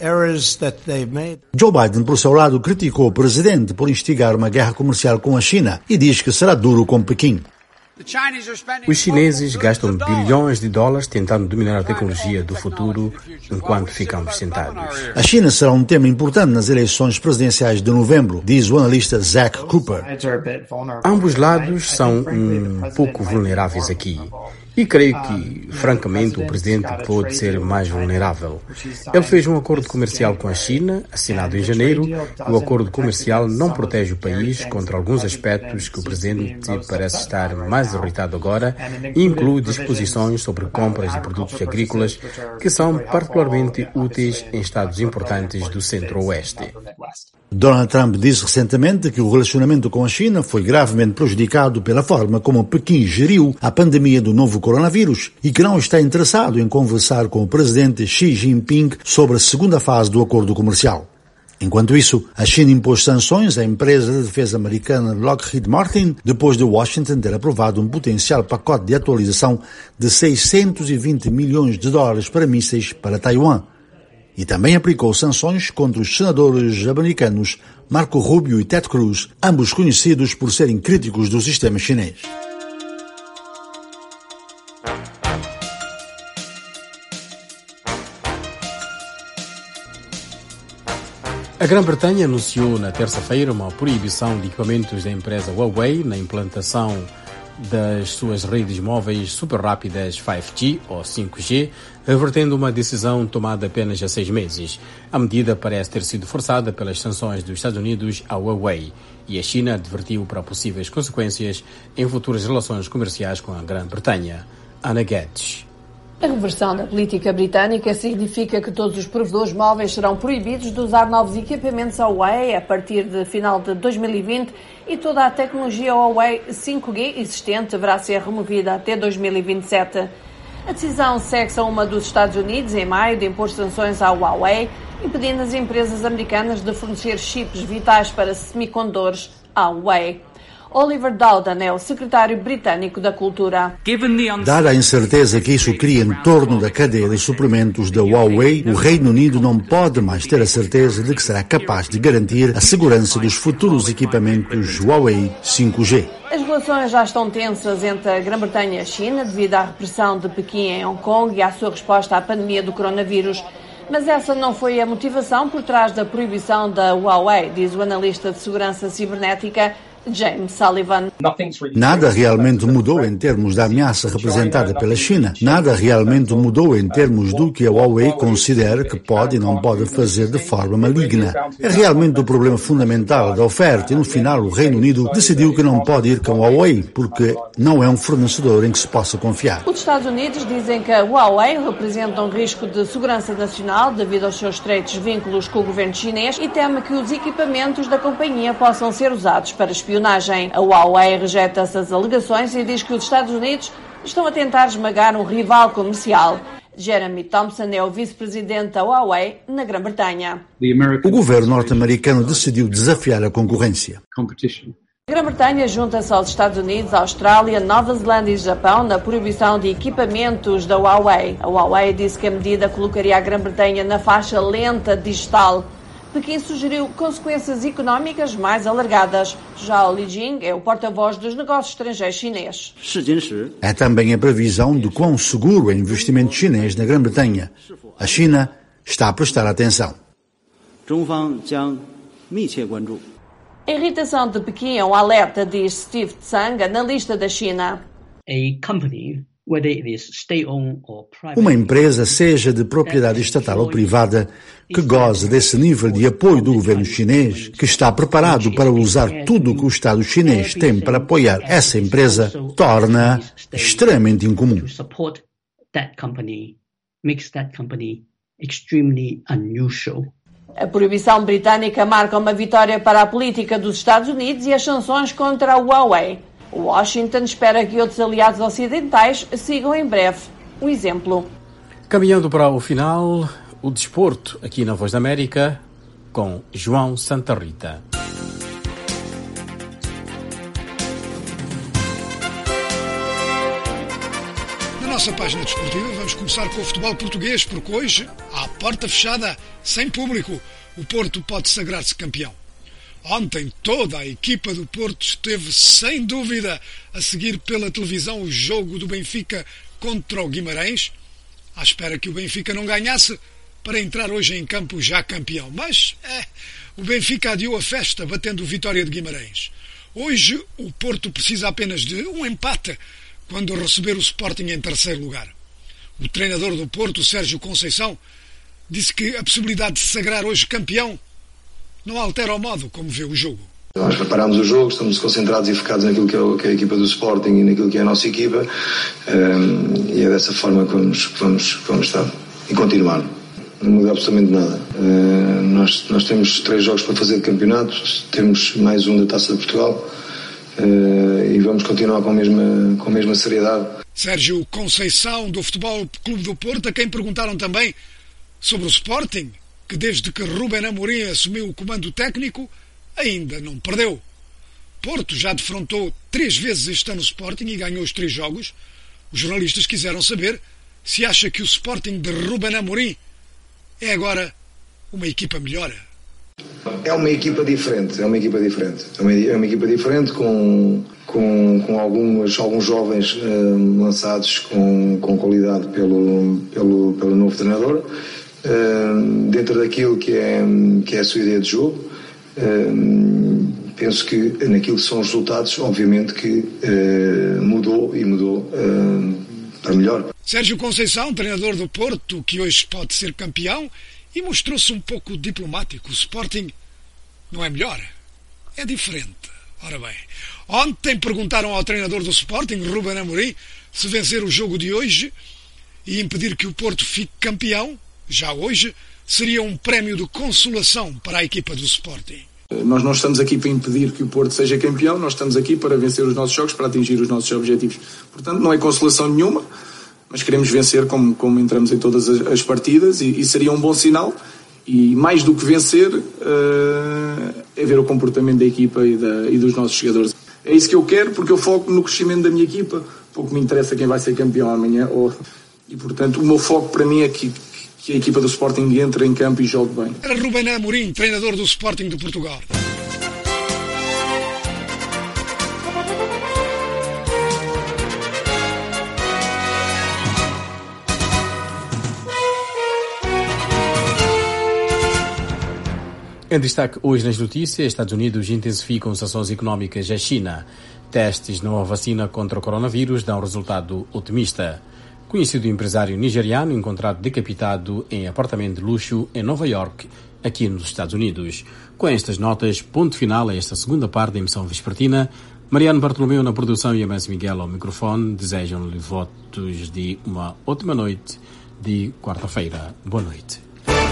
Speaker 3: Joe Biden, por seu lado, criticou o presidente por instigar uma guerra comercial com a China e diz que será duro com Pequim.
Speaker 23: Os chineses gastam bilhões de dólares tentando dominar a tecnologia do futuro enquanto ficamos sentados.
Speaker 3: A China será um tema importante nas eleições presidenciais de novembro, diz o analista Zach Cooper.
Speaker 23: Ambos lados são um pouco vulneráveis aqui. E creio que, francamente, o presidente pode ser mais vulnerável. Ele fez um acordo comercial com a China, assinado em janeiro, e o acordo comercial não protege o país contra alguns aspectos que o presidente parece estar mais irritado agora e inclui disposições sobre compras de produtos agrícolas que são particularmente úteis em estados importantes do centro-oeste.
Speaker 3: Donald Trump disse recentemente que o relacionamento com a China foi gravemente prejudicado pela forma como Pequim geriu a pandemia do novo coronavírus e que não está interessado em conversar com o presidente Xi Jinping sobre a segunda fase do acordo comercial. Enquanto isso, a China impôs sanções à empresa de defesa americana Lockheed Martin depois de Washington ter aprovado um potencial pacote de atualização de seiscentos e vinte milhões de dólares para mísseis para Taiwan. E também aplicou sanções contra os senadores americanos Marco Rubio e Ted Cruz, ambos conhecidos por serem críticos do sistema chinês.
Speaker 23: A Grã-Bretanha anunciou na terça-feira uma proibição de equipamentos da empresa Huawei na implantação das suas redes móveis super rápidas cinco G ou cinco G, revertendo uma decisão tomada apenas há seis meses. A medida parece ter sido forçada pelas sanções dos Estados Unidos à Huawei e a China advertiu para possíveis consequências em futuras relações comerciais com a Grã-Bretanha. Ana Guedes.
Speaker 2: A reversão da política britânica significa que todos os provedores móveis serão proibidos de usar novos equipamentos Huawei a partir de final de dois mil e vinte e toda a tecnologia Huawei cinco G existente deverá ser removida até dois mil e vinte e sete. A decisão segue-se a uma dos Estados Unidos em maio de impor sanções à Huawei, impedindo as empresas americanas de fornecer chips vitais para semicondutores à Huawei. Oliver Dowden é o secretário britânico da Cultura.
Speaker 3: Dada a incerteza que isso cria em torno da cadeia de suprimentos da Huawei, o Reino Unido não pode mais ter a certeza de que será capaz de garantir a segurança dos futuros equipamentos Huawei cinco G.
Speaker 2: As relações já estão tensas entre a Grã-Bretanha e a China devido à repressão de Pequim em Hong Kong e à sua resposta à pandemia do coronavírus. Mas essa não foi a motivação por trás da proibição da Huawei, diz o analista de segurança cibernética James Sullivan.
Speaker 3: Nada realmente mudou em termos da ameaça representada pela China. Nada realmente mudou em termos do que a Huawei considera que pode e não pode fazer de forma maligna. É realmente o problema fundamental da oferta e, no final, o Reino Unido decidiu que não pode ir com a Huawei porque não é um fornecedor em que se possa confiar.
Speaker 2: Os Estados Unidos dizem que a Huawei representa um risco de segurança nacional devido aos seus estreitos vínculos com o governo chinês e teme que os equipamentos da companhia possam ser usados para espionagem. A Huawei rejeita essas alegações e diz que os Estados Unidos estão a tentar esmagar um rival comercial. Jeremy Thompson é o vice-presidente da Huawei na Grã-Bretanha.
Speaker 3: O governo norte-americano decidiu desafiar a concorrência.
Speaker 2: A Grã-Bretanha junta-se aos Estados Unidos, Austrália, Nova Zelândia e Japão na proibição de equipamentos da Huawei. A Huawei disse que a medida colocaria a Grã-Bretanha na faixa lenta digital. Pequim sugeriu consequências económicas mais alargadas. Já Li Jing é o porta-voz dos negócios estrangeiros chinês.
Speaker 3: É também a previsão de quão seguro é o investimento chinês na Grã-Bretanha. A China está a prestar atenção.
Speaker 2: A irritação de Pequim é um alerta, diz Steve Tsang, analista da China.
Speaker 3: Uma empresa, seja de propriedade estatal ou privada, que goza desse nível de apoio do governo chinês, que está preparado para usar tudo o que o Estado chinês tem para apoiar essa empresa, torna extremamente incomum.
Speaker 2: A proibição britânica marca uma vitória para a política dos Estados Unidos e as sanções contra a Huawei. Washington espera que outros aliados ocidentais sigam em breve o exemplo.
Speaker 23: Caminhando para o final, o desporto aqui na Voz da América com João Santa Rita.
Speaker 1: Na nossa página desportiva vamos começar com o futebol português, porque hoje, à porta fechada, sem público, o Porto pode sagrar-se campeão. Ontem toda a equipa do Porto esteve, sem dúvida, a seguir pela televisão o jogo do Benfica contra o Guimarães, à espera que o Benfica não ganhasse para entrar hoje em campo já campeão. Mas é, o Benfica adiou a festa batendo o Vitória de Guimarães. Hoje o Porto precisa apenas de um empate quando receber o Sporting em terceiro lugar. O treinador do Porto, Sérgio Conceição, disse que a possibilidade de se sagrar hoje campeão não altera o modo como vê o jogo.
Speaker 9: Nós preparamos o jogo, estamos concentrados e focados naquilo que é, que é a equipa do Sporting e naquilo que é a nossa equipa, um, e é dessa forma que vamos, que vamos, que vamos estar e continuar. Não muda absolutamente nada. Uh, nós, nós temos três jogos para fazer de campeonato, temos mais um da Taça de Portugal, uh, e vamos continuar com a mesma, com a mesma seriedade.
Speaker 1: Sérgio Conceição, do Futebol Clube do Porto, a quem perguntaram também sobre o Sporting, que desde que Ruben Amorim assumiu o comando técnico, ainda não perdeu. Porto já defrontou três vezes este ano o Sporting e ganhou os três jogos. Os jornalistas quiseram saber se acha que o Sporting de Ruben Amorim é agora uma equipa melhor.
Speaker 9: É uma equipa diferente, é uma equipa diferente. É uma, é uma equipa diferente com, com, com alguns, alguns jovens uh, lançados com, com qualidade pelo, pelo, pelo novo treinador. Uh, dentro daquilo que é, que é a sua ideia de jogo, uh, penso que naquilo que são os resultados, obviamente que uh, mudou e mudou uh, para melhor.
Speaker 1: Sérgio Conceição, treinador do Porto, que hoje pode ser campeão, e mostrou-se um pouco diplomático. O Sporting não é melhor, é diferente. Ora bem, ontem perguntaram ao treinador do Sporting, Ruben Amorim, se vencer o jogo de hoje e impedir que o Porto fique campeão, já hoje, seria um prémio de consolação para a equipa do Sporting.
Speaker 13: Nós não estamos aqui para impedir que o Porto seja campeão, nós estamos aqui para vencer os nossos jogos, para atingir os nossos objetivos. Portanto, não é consolação nenhuma, mas queremos vencer como, como entramos em todas as, as partidas e, e seria um bom sinal. E mais do que vencer, uh, é ver o comportamento da equipa e, da, e dos nossos jogadores. É isso que eu quero, porque eu foco no crescimento da minha equipa. Pouco me interessa quem vai ser campeão amanhã. Ou, e, portanto, o meu foco para mim é que que a equipa do Sporting entre em campo e jogue bem.
Speaker 1: Era Ruben Amorim, treinador do Sporting de Portugal.
Speaker 23: Em destaque hoje nas notícias, Estados Unidos intensificam sanções económicas à China. Testes de nova vacina contra o coronavírus dão resultado otimista. Conhecido empresário nigeriano encontrado decapitado em apartamento de luxo em Nova York, aqui nos Estados Unidos. Com estas notas, ponto final a esta segunda parte da emissão vespertina. Mariano Bartolomeu na produção e Amancio Miguel ao microfone desejam-lhe votos de uma ótima noite de quarta-feira. Boa noite.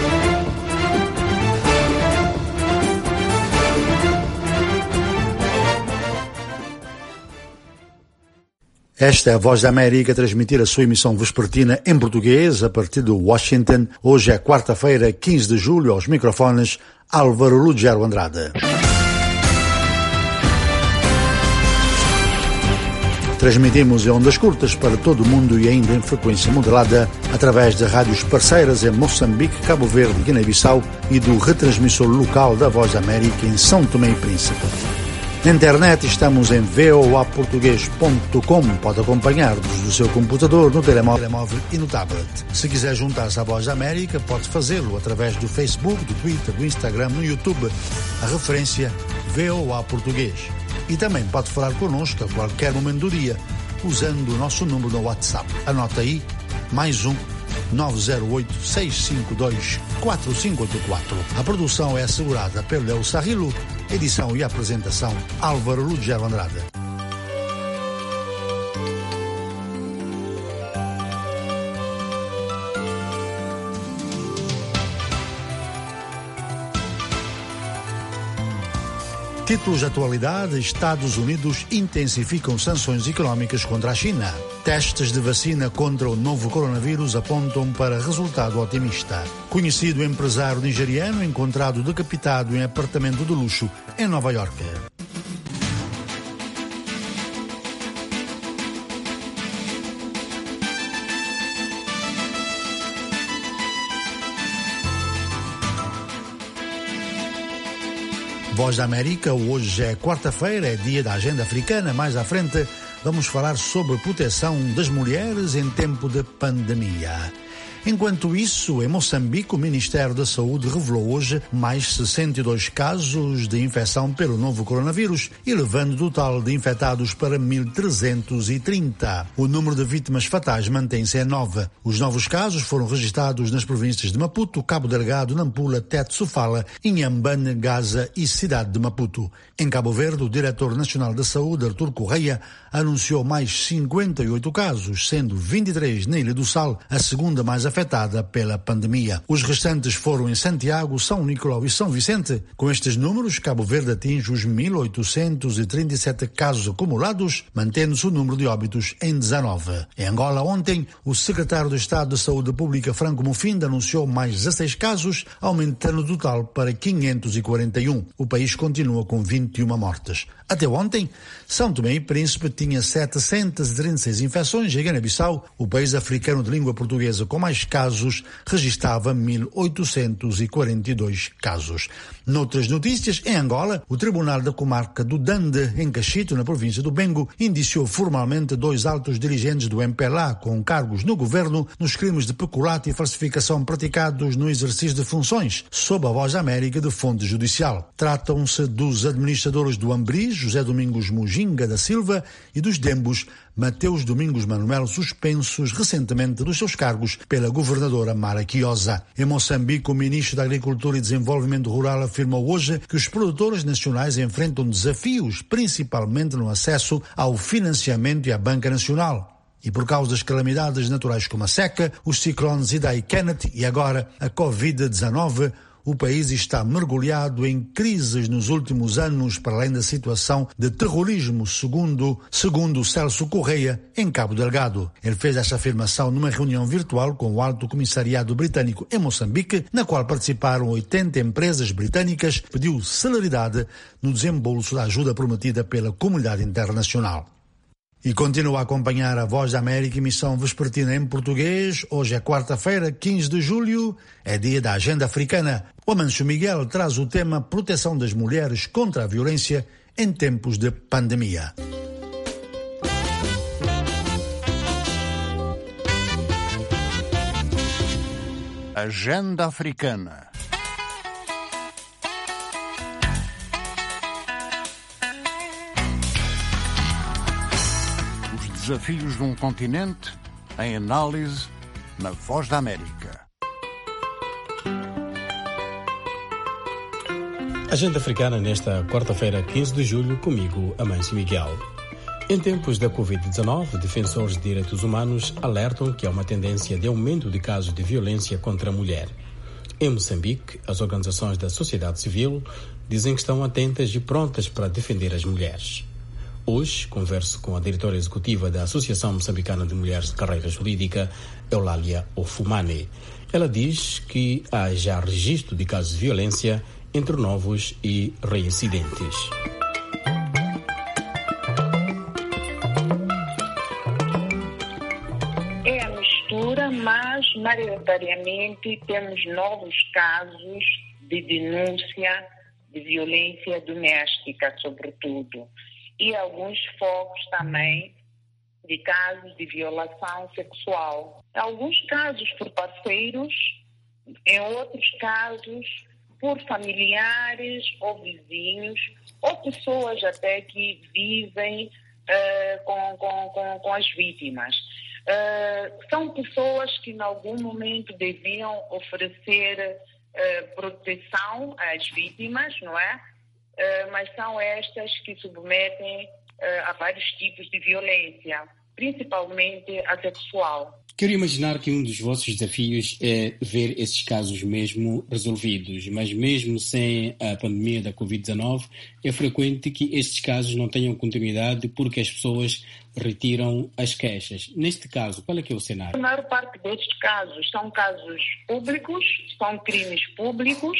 Speaker 3: Esta é a Voz da América a transmitir a sua emissão vespertina em português a partir de Washington. Hoje é quarta-feira, quinze de julho, aos microfones Álvaro Lugero Andrade. Transmitimos em ondas curtas para todo o mundo e ainda em frequência modulada através de rádios parceiras em Moçambique, Cabo Verde, Guiné-Bissau e do retransmissor local da Voz da América em São Tomé e Príncipe. Na internet estamos em voa português ponto com. Pode acompanhar-nos do seu computador, no telemóvel e no tablet. Se quiser juntar-se à Voz da América, pode fazê-lo através do Facebook, do Twitter, do Instagram, no YouTube. A referência VOA Português. E também pode falar connosco a qualquer momento do dia, usando o nosso número no WhatsApp. Anota aí, mais um, nove zero oito, seis cinco dois, quatro cinco oito quatro. A produção é assegurada pelo El Sarrilo, edição e apresentação Álvaro Lugero Andrade. Títulos de atualidade: Estados Unidos intensificam sanções económicas contra a China. Testes de vacina contra o novo coronavírus apontam para resultado otimista. Conhecido empresário nigeriano encontrado decapitado em apartamento de luxo em Nova Iorque. Voz da América, hoje é quarta-feira, é dia da Agenda Africana. Mais à frente vamos falar sobre proteção das mulheres em tempo de pandemia. Enquanto isso, em Moçambique, o Ministério da Saúde revelou hoje mais sessenta e dois casos de infecção pelo novo coronavírus, elevando o total de infectados para mil trezentos e trinta. O número de vítimas fatais mantém-se em nove. Os novos casos foram registrados nas províncias de Maputo, Cabo Delgado, Nampula, Tete, Sofala, Inhambane, Gaza e cidade de Maputo. Em Cabo Verde, o diretor nacional da Saúde, Artur Correia, anunciou mais cinquenta e oito casos, sendo vinte e três na Ilha do Sal, a segunda mais afetada pela pandemia. Os restantes foram em Santiago, São Nicolau e São Vicente. Com estes números, Cabo Verde atinge os mil oitocentos e trinta e sete casos acumulados, mantendo-se o número de óbitos em dezanove. Em Angola, ontem, o secretário de Estado de Saúde Pública, Franco Mufinda, anunciou mais dezasseis casos, aumentando o total para quinhentos e quarenta e um. O país continua com vinte e uma mortes. Até ontem, São Tomé e Príncipe tinha setecentas e trinta e seis infecções e Guiné-Bissau, o país africano de língua portuguesa com mais casos, registrava mil oitocentos e quarenta e dois casos. Noutras notícias, em Angola, o Tribunal da Comarca do Dande, em Cachito, na província do Bengo, indiciou formalmente dois altos dirigentes do M P L A com cargos no governo nos crimes de peculato e falsificação praticados no exercício de funções, sob a Voz da América de fonte judicial. Tratam-se dos administradores do Ambris, José Domingos Mujinga da Silva, e dos Dembos, Mateus Domingos Manuel, suspensos recentemente dos seus cargos pela governadora Mara Quiosa. Em Moçambique, o ministro da Agricultura e Desenvolvimento Rural afirmou hoje que os produtores nacionais enfrentam desafios, principalmente no acesso ao financiamento e à banca nacional. E por causa das calamidades naturais como a seca, os ciclones Idai e Kenneth e agora a covid dezenove, o país está mergulhado em crises nos últimos anos, para além da situação de terrorismo, segundo, segundo Celso Correia, em Cabo Delgado. Ele fez esta afirmação numa reunião virtual com o Alto Comissariado Britânico em Moçambique, na qual participaram oitenta empresas britânicas, pediu celeridade no desembolso da ajuda prometida pela comunidade internacional. E continua a acompanhar a Voz da América, emissão vespertina em português. Hoje é quarta-feira, quinze de julho, é dia da Agenda Africana. O Amancio Miguel traz o tema Proteção das Mulheres contra a Violência em tempos de pandemia.
Speaker 14: Agenda Africana. Desafios de um continente em análise na Voz da América.
Speaker 23: Agenda Africana nesta quarta-feira, quinze de julho, comigo, Amancio Miguel. Em tempos da covid dezenove, defensores de direitos humanos alertam que há uma tendência de aumento de casos de violência contra a mulher. Em Moçambique, as organizações da sociedade civil dizem que estão atentas e prontas para defender as mulheres. Hoje, converso com a diretora executiva da Associação Moçambicana de Mulheres de Carreira Jurídica, Eulália Ofumane. Ela diz que há já registro de casos de violência entre novos e reincidentes.
Speaker 7: maioritariamente temos novos casos de denúncia de violência doméstica, sobretudo, e alguns focos também de casos de violação sexual. Em alguns casos por parceiros, em outros casos por familiares ou vizinhos, ou pessoas até que vivem uh, com, com, com, com as vítimas. Uh, são pessoas que em algum momento deviam oferecer uh, proteção às vítimas, não é? Uh, mas são estas que submetem uh, a vários tipos de violência, principalmente a sexual.
Speaker 23: Quero imaginar que um dos vossos desafios é ver esses casos mesmo resolvidos, mas mesmo sem a pandemia da covid dezenove, é frequente que estes casos não tenham continuidade porque as pessoas retiram as queixas. Neste caso, qual é que é o cenário?
Speaker 7: A maior parte destes casos são casos públicos, são crimes públicos.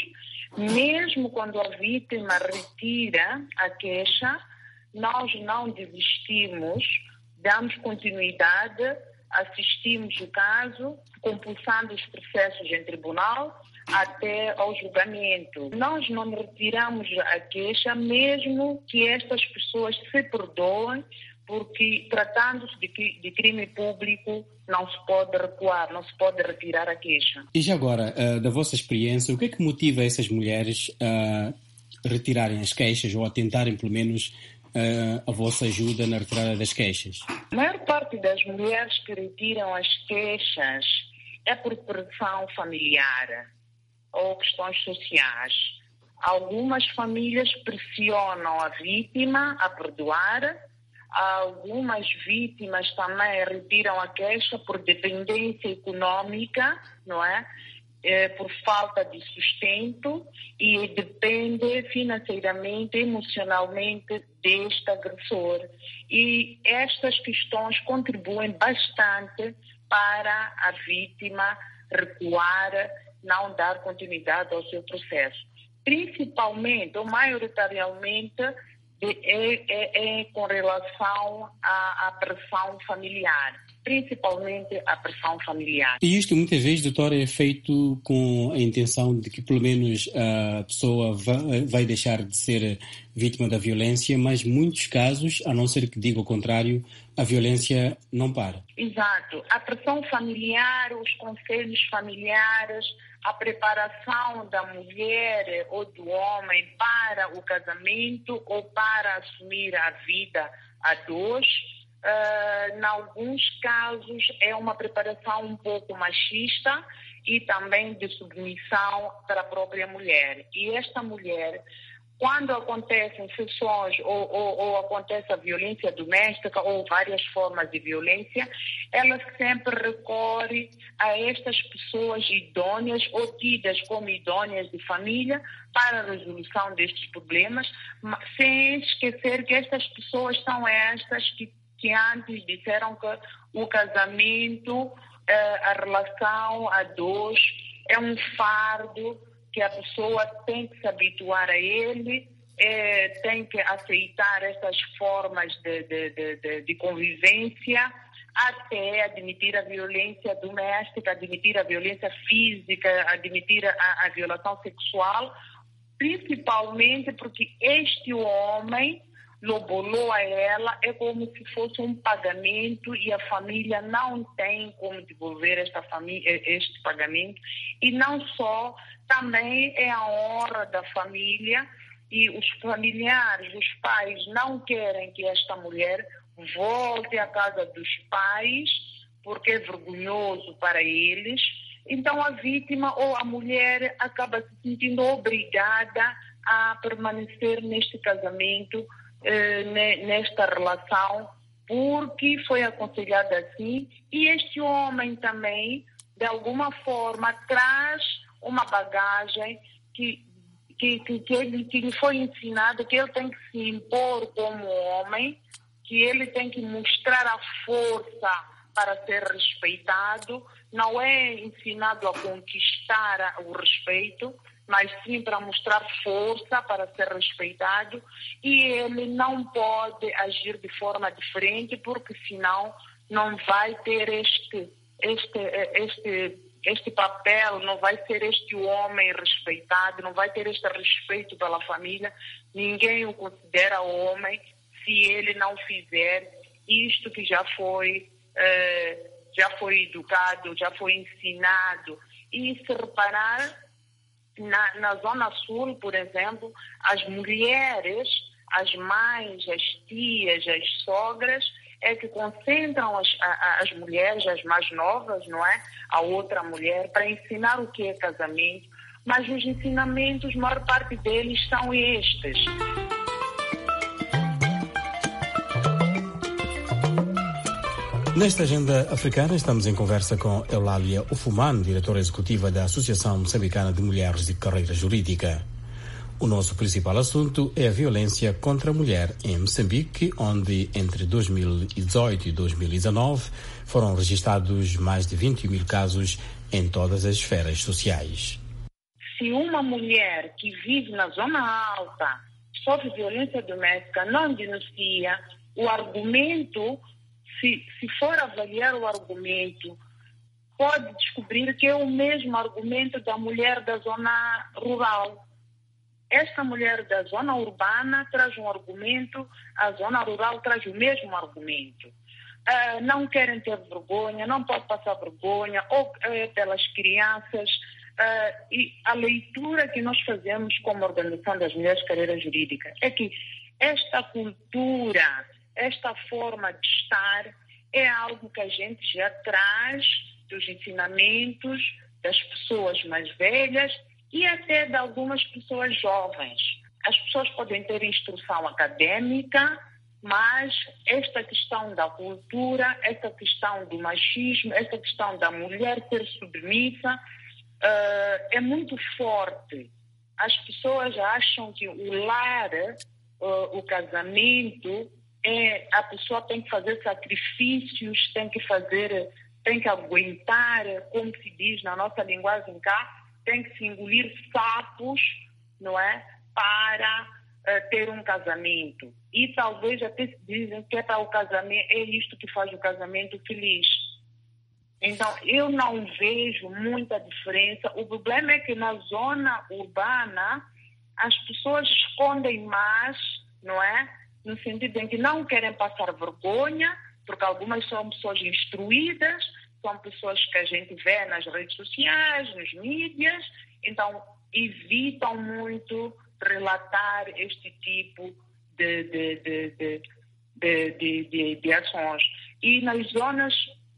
Speaker 7: Mesmo quando a vítima retira a queixa, nós não desistimos, damos continuidade, assistimos o caso, compulsando os processos em tribunal até ao julgamento. Nós não retiramos a queixa, mesmo que estas pessoas se perdoem, porque tratando-se de, de crime público não se pode recuar, não se pode retirar a queixa.
Speaker 23: E já agora, uh, da vossa experiência, o que é que motiva essas mulheres a retirarem as queixas ou a tentarem pelo menos Uh, a vossa ajuda na retirada das queixas?
Speaker 7: A maior parte das mulheres que retiram as queixas é por pressão familiar ou questões sociais. Algumas famílias pressionam a vítima a perdoar, algumas vítimas também retiram a queixa por dependência econômica, não é? É, por falta de sustento e depende financeiramente, emocionalmente deste agressor. E estas questões contribuem bastante para a vítima recuar, não dar continuidade ao seu processo. Principalmente, ou maioritariamente, é, é, é com relação à, à pressão familiar. Principalmente a pressão familiar.
Speaker 23: E isto muitas vezes, doutora, é feito com a intenção de que pelo menos a pessoa vai deixar de ser vítima da violência, mas muitos casos, a não ser que diga o contrário, a violência não para.
Speaker 7: Exato. A pressão familiar, os conselhos familiares, a preparação da mulher ou do homem para o casamento ou para assumir a vida a dois. Uh, em alguns casos é uma preparação um pouco machista e também de submissão para a própria mulher. E esta mulher, quando acontecem sessões ou, ou, ou acontece a violência doméstica ou várias formas de violência, ela sempre recorre a estas pessoas idôneas ou tidas como idôneas de família para a resolução destes problemas, sem esquecer que estas pessoas são estas que que antes disseram que o casamento, a relação a dois, é um fardo que a pessoa tem que se habituar a ele, tem que aceitar essas formas de, de, de, de convivência, até admitir a violência doméstica, admitir a violência física, admitir a, a violação sexual, principalmente porque este homem lobolou a ela, é como se fosse um pagamento e a família não tem como devolver esta família, este pagamento. E não só, também é a honra da família e os familiares, os pais não querem que esta mulher volte à casa dos pais porque é vergonhoso para eles. Então a vítima ou a mulher acaba se sentindo obrigada a permanecer neste casamento, nesta relação, porque foi aconselhada assim, e este homem também, de alguma forma, traz uma bagagem que, que, que, que, ele, que lhe foi ensinado, que ele tem que se impor como homem, que ele tem que mostrar a força para ser respeitado, não é ensinado a conquistar o respeito, mas sim para mostrar força, para ser respeitado, e ele não pode agir de forma diferente, porque senão não vai ter este, este, este este papel, não vai ser este homem respeitado, não vai ter este respeito pela família. Ninguém o considera homem se ele não fizer isto que já foi, uh, já foi educado, já foi ensinado. E se reparar, na, na Zona Sul, por exemplo, as mulheres, as mães, as tias, as sogras, é que concentram as, as mulheres, as mais novas, não é? A outra mulher, para ensinar o que é casamento. Mas os ensinamentos, a maior parte deles são estes.
Speaker 23: Nesta agenda africana, estamos em conversa com Eulália Ufumane, diretora executiva da Associação Moçambicana de Mulheres de Carreira Jurídica. O nosso principal assunto é a violência contra a mulher em Moçambique, onde entre dois mil e dezoito e dois mil e dezanove foram registrados mais de vinte e um mil casos em todas as esferas sociais.
Speaker 7: Se uma mulher que vive na zona alta sofre violência doméstica, não denuncia, o argumento, se, se for avaliar o argumento, pode descobrir que é o mesmo argumento da mulher da zona rural. Esta mulher da zona urbana traz um argumento, a zona rural traz o mesmo argumento. Uh, não querem ter vergonha, não pode passar vergonha, ou uh, pelas crianças. Uh, e a leitura que nós fazemos como Organização das Mulheres de Carreira Jurídica é que esta cultura, esta forma de estar, é algo que a gente já traz dos ensinamentos das pessoas mais velhas e até de algumas pessoas jovens. As pessoas podem ter instrução acadêmica, mas esta questão da cultura, esta questão do machismo, esta questão da mulher ser submissa, uh, é muito forte. As pessoas acham que o lar, uh, o casamento, é, a pessoa tem que fazer sacrifícios, tem que fazer, tem que aguentar, como se diz na nossa linguagem cá, tem que se engolir sapos, não é? Para uh, ter um casamento. E talvez até se dizem que é para o casamento, é isto que faz o casamento feliz. Então, eu não vejo muita diferença. O problema é que na zona urbana as pessoas escondem mais, não é? No sentido em que não querem passar vergonha, porque algumas são pessoas instruídas, são pessoas que a gente vê nas redes sociais, nos mídias, então evitam muito relatar este tipo de, de, de, de, de, de, de, de ações. E nas zonas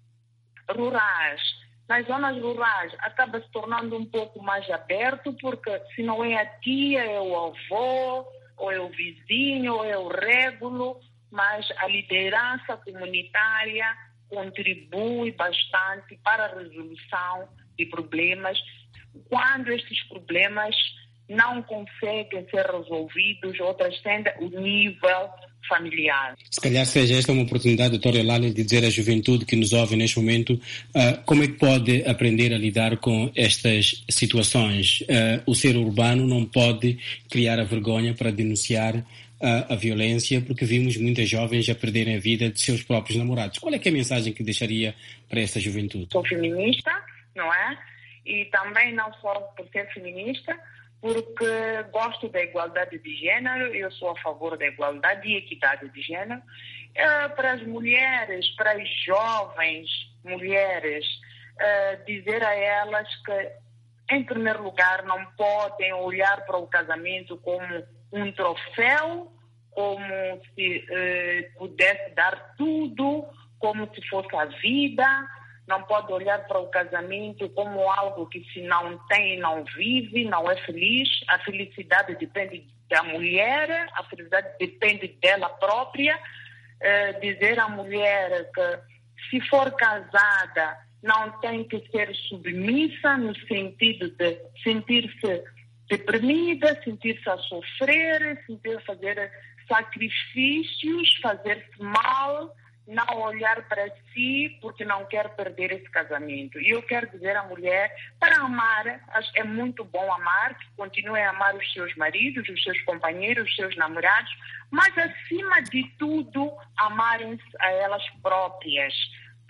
Speaker 7: rurais, nas zonas rurais acaba se tornando um pouco mais aberto, porque se não é a tia, é o avô, ou é o vizinho, ou é o régulo, mas a liderança comunitária contribui bastante para a resolução de problemas quando estes problemas não conseguem ser resolvidos ou transcendem o nível familiar.
Speaker 23: Se calhar seja esta uma oportunidade, doutora Eulália, de dizer à juventude que nos ouve neste momento uh, como é que pode aprender a lidar com estas situações. Uh, o ser urbano não pode criar a vergonha para denunciar a, a violência, porque vimos muitas jovens a perderem a vida de seus próprios namorados. Qual é que é a mensagem que deixaria para esta juventude?
Speaker 7: Sou feminista, não é? E também não só por ser feminista, porque gosto da igualdade de gênero, eu sou a favor da igualdade e equidade de gênero. É, para as mulheres, para as jovens mulheres, é, dizer a elas que, em primeiro lugar, não podem olhar para o casamento como um troféu, como se eh, pudesse dar tudo, como se fosse a vida. Não pode olhar para o casamento como algo que se não tem, não vive, não é feliz. A felicidade depende da mulher, a felicidade depende dela própria. Eh, dizer à mulher que, se for casada, não tem que ser submissa, no sentido de sentir-se deprimida, sentir-se a sofrer, sentir fazer sacrifícios, fazer-se mal, não olhar para si porque não quer perder esse casamento. E eu quero dizer à mulher, para amar, é muito bom amar, que continue a amar os seus maridos, os seus companheiros, os seus namorados, mas acima de tudo, amarem-se a elas próprias.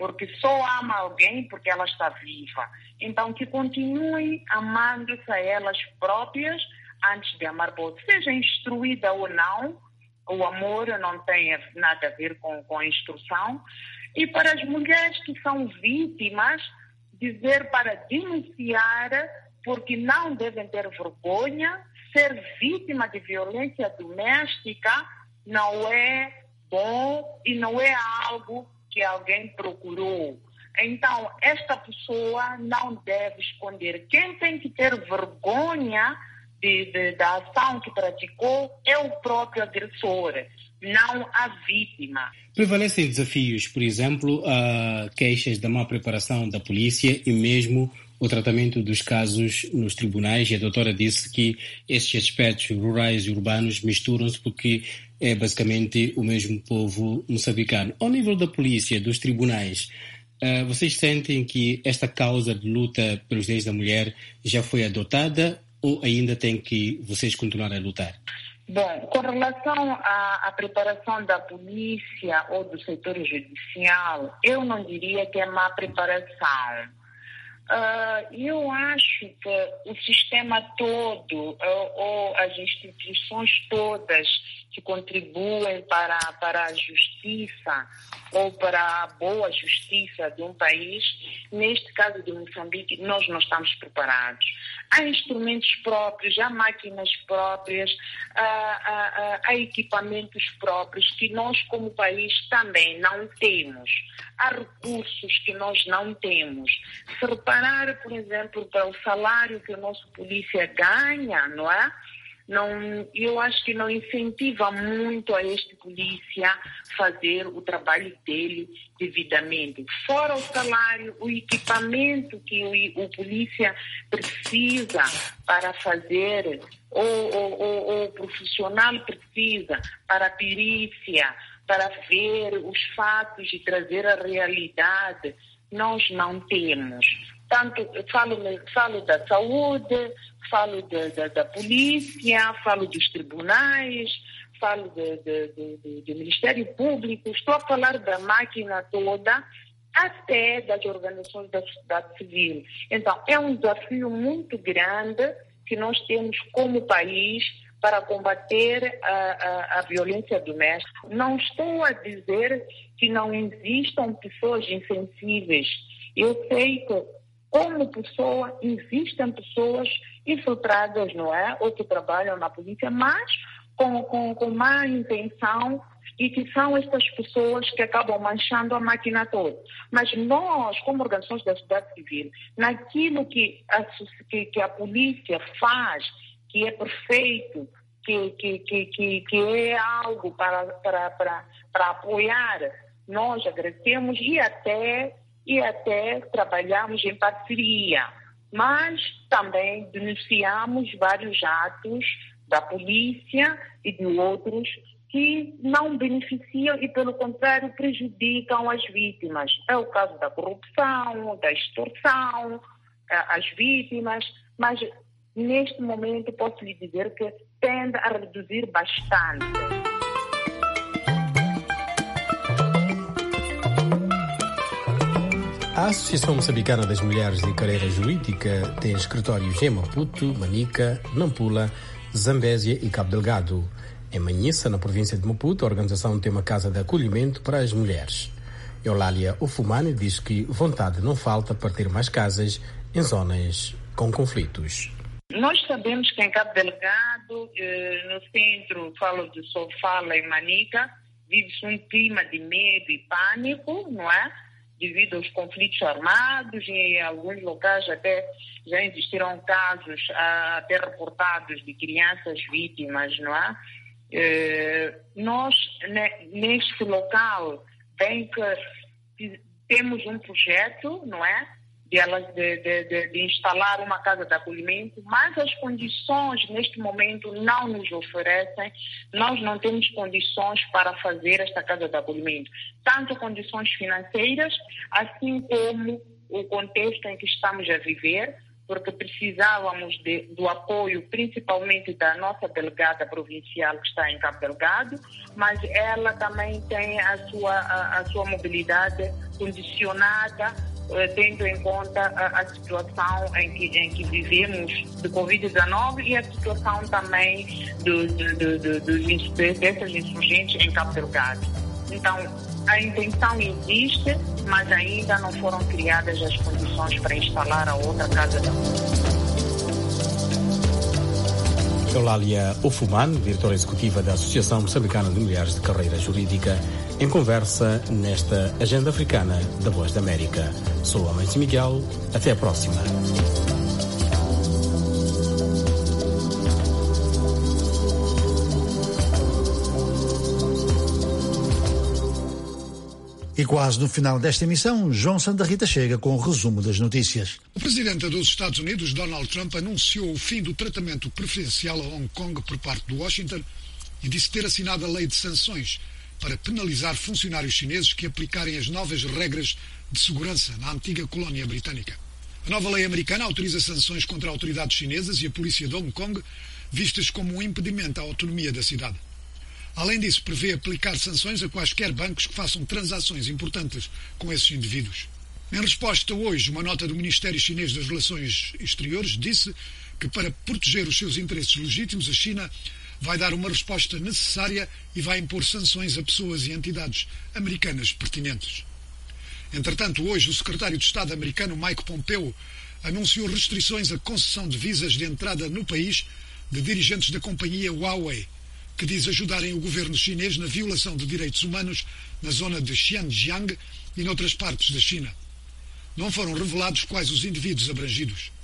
Speaker 7: porque só ama alguém porque ela está viva. Então, que continuem amando-se a elas próprias antes de amar o outro. Seja instruída ou não, o amor não tem nada a ver com, com a instrução. E para as mulheres que são vítimas, dizer para denunciar, porque não devem ter vergonha. Ser vítima de violência doméstica não é bom e não é algo que alguém procurou. Então, esta pessoa não deve esconder. Quem tem que ter vergonha de, de, da ação que praticou é o próprio agressor, não a vítima.
Speaker 23: Prevalecem desafios, por exemplo, a queixas da má preparação da polícia e mesmo o tratamento dos casos nos tribunais. E a doutora disse que estes aspectos rurais e urbanos misturam-se porque é basicamente o mesmo povo moçambicano. Ao nível da polícia, dos tribunais, uh, vocês sentem que esta causa de luta pelos direitos da mulher já foi adotada ou ainda tem que vocês continuar a lutar?
Speaker 7: Bom, com relação à, à preparação da polícia ou do setor judicial, eu não diria que é má preparação. Uh, eu acho que o sistema todo, uh, ou as instituições todas que contribuem para, para a justiça ou para a boa justiça de um país, neste caso de Moçambique, nós não estamos preparados. Há instrumentos próprios, há máquinas próprias, há, há, há equipamentos próprios que nós como país também não temos. Há recursos que nós não temos. Se reparar, por exemplo, para o salário que o nosso polícia ganha, não é? Não, eu acho que não incentiva muito a este polícia fazer o trabalho dele devidamente. Fora o salário, o equipamento que o, o polícia precisa para fazer, ou, ou, ou, ou o profissional precisa para a perícia, para ver os fatos e trazer a realidade, nós não temos. Tanto, falo, falo da saúde, falo de, de, da polícia, falo dos tribunais, falo do de, de, de, de Ministério Público, estou a falar da máquina toda, até das organizações da sociedade civil. Então, é um desafio muito grande que nós temos como país para combater a, a, a violência doméstica. Não estou a dizer que não existam pessoas insensíveis. Eu sei que, como pessoa, existem pessoas infiltradas, não é? Ou que trabalham na polícia, mas com, com, com má intenção, e que são estas pessoas que acabam manchando a máquina toda. Mas nós, como organizações da sociedade civil, naquilo que a, que, que a polícia faz, que é perfeito, que, que, que, que, que é algo para, para, para, para apoiar, nós agradecemos e até... e até trabalhamos em parceria, mas também denunciamos vários atos da polícia e de outros que não beneficiam e, pelo contrário, prejudicam as vítimas. É o caso da corrupção, da extorsão, as vítimas, mas neste momento posso lhe dizer que tende a reduzir bastante.
Speaker 23: A Associação Moçambicana das Mulheres de Carreira Jurídica tem escritórios em Maputo, Manica, Nampula, Zambésia e Cabo Delgado. Em Manhissa, na província de Maputo, a organização tem uma casa de acolhimento para as mulheres. Eulália Ofumane diz que vontade não falta para ter mais casas em zonas com conflitos.
Speaker 7: Nós sabemos que em Cabo Delgado, no centro, falo de Sofala e Manica, vive-se um clima de medo e pânico, não é? Devido aos conflitos armados, e em alguns locais até já existiram casos até reportados de crianças vítimas, não é? Eh, nós, neste local, bem que temos um projeto, não é? De, elas, de, de, de, de instalar uma casa de acolhimento, mas as condições neste momento não nos oferecem, nós não temos condições para fazer esta casa de acolhimento, tanto condições financeiras, assim como o contexto em que estamos a viver. porque precisávamos de, do apoio principalmente da nossa delegada provincial que está em Cabo Delgado, mas ela também tem a sua, a, a sua mobilidade condicionada, eh, tendo em conta a, a situação em que, em que vivemos de covid dezenove e a situação também do, do, do, do, dos, dessas insurgentes em Cabo Delgado. Então, a intenção existe, mas ainda não foram criadas as condições para instalar a outra casa da
Speaker 23: Eulália Ofuman, diretora executiva da Associação Moçambicana de Mulheres de Carreira Jurídica, em conversa nesta Agenda Africana da Voz da América. Sou a Mãe Miguel, até a próxima.
Speaker 3: E quase no final desta emissão, João Santa Rita chega com o resumo das notícias.
Speaker 1: O presidente dos Estados Unidos, Donald Trump, anunciou o fim do tratamento preferencial a Hong Kong por parte de Washington e disse ter assinado a lei de sanções para penalizar funcionários chineses que aplicarem as novas regras de segurança na antiga colónia britânica. A nova lei americana autoriza sanções contra autoridades chinesas e a polícia de Hong Kong, vistas como um impedimento à autonomia da cidade. Além disso, prevê aplicar sanções a quaisquer bancos que façam transações importantes com esses indivíduos. Em resposta hoje, uma nota do Ministério Chinês das Relações Exteriores disse que para proteger os seus interesses legítimos, a China vai dar uma resposta necessária e vai impor sanções a pessoas e entidades americanas pertinentes. Entretanto, hoje, o secretário de Estado americano Mike Pompeo anunciou restrições à concessão de visas de entrada no país de dirigentes da companhia Huawei, que diz ajudarem o governo chinês na violação de direitos humanos na zona de Xinjiang e noutras partes da China. Não foram revelados quais os indivíduos abrangidos.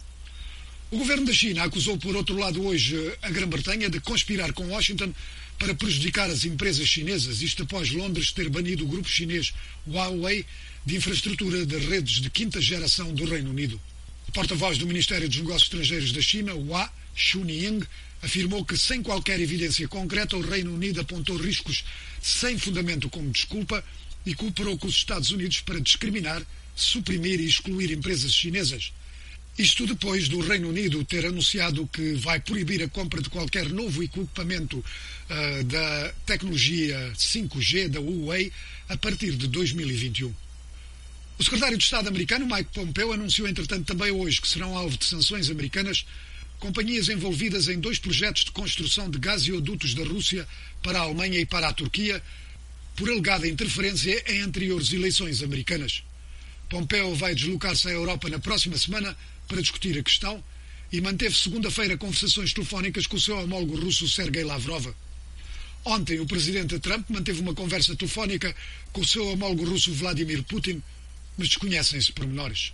Speaker 1: O governo da China acusou, por outro lado, hoje a Grã-Bretanha de conspirar com Washington para prejudicar as empresas chinesas, isto após Londres ter banido o grupo chinês Huawei de infraestrutura de redes de quinta geração do Reino Unido. O porta-voz do Ministério dos Negócios Estrangeiros da China, Hua Chunying, afirmou que, sem qualquer evidência concreta, o Reino Unido apontou riscos sem fundamento como desculpa e cooperou com os Estados Unidos para discriminar, suprimir e excluir empresas chinesas. Isto depois do Reino Unido ter anunciado que vai proibir a compra de qualquer novo equipamento uh, da tecnologia cinco G da Huawei a partir de dois mil e vinte e um. O secretário de Estado americano, Mike Pompeo, anunciou, entretanto, também hoje que serão alvo de sanções americanas companhias envolvidas em dois projetos de construção de gasodutos da Rússia para a Alemanha e para a Turquia, por alegada interferência em anteriores eleições americanas. Pompeo vai deslocar-se à Europa na próxima semana para discutir a questão e manteve segunda-feira conversações telefónicas com o seu homólogo russo Sergei Lavrov. Ontem, o presidente Trump manteve uma conversa telefónica com o seu homólogo russo Vladimir Putin, mas desconhecem-se pormenores.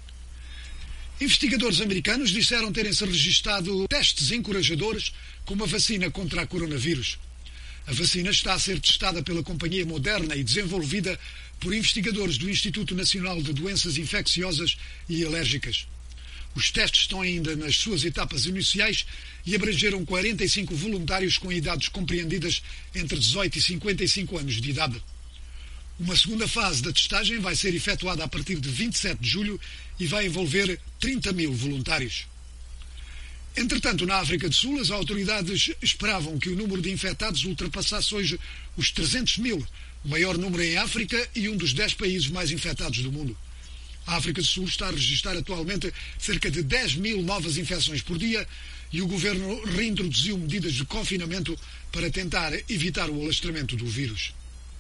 Speaker 1: Investigadores americanos disseram terem-se registado testes encorajadores com uma vacina contra a coronavírus. A vacina está a ser testada pela companhia Moderna e desenvolvida por investigadores do Instituto Nacional de Doenças Infecciosas e Alérgicas. Os testes estão ainda nas suas etapas iniciais e abrangeram quarenta e cinco voluntários com idades compreendidas entre dezoito e cinquenta e cinco anos de idade. Uma segunda fase da testagem vai ser efetuada a partir de vinte e sete de julho e vai envolver trinta mil voluntários. Entretanto, na África do Sul, as autoridades esperavam que o número de infectados ultrapassasse hoje os trezentos mil, o maior número em África e um dos dez países mais infectados do mundo. A África do Sul está a registrar atualmente cerca de dez mil novas infecções por dia e o governo reintroduziu medidas de confinamento para tentar evitar o alastramento do vírus.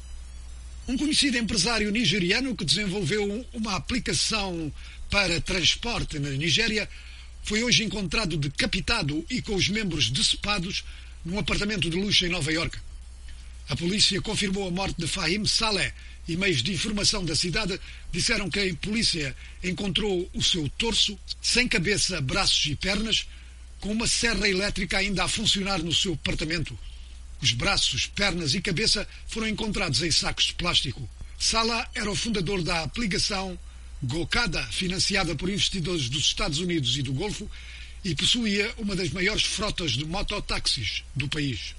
Speaker 1: Um conhecido empresário nigeriano que desenvolveu uma aplicação para transporte na Nigéria foi hoje encontrado decapitado e com os membros decepados num apartamento de luxo em Nova Iorque. A polícia confirmou a morte de Fahim Saleh e meios de informação da cidade disseram que a polícia encontrou o seu torso, sem cabeça, braços e pernas, com uma serra elétrica ainda a funcionar no seu apartamento. Os braços, pernas e cabeça foram encontrados em sacos de plástico. Salah era o fundador da aplicação Gokada, financiada por investidores dos Estados Unidos e do Golfo, e possuía uma das maiores frotas de mototáxis do país.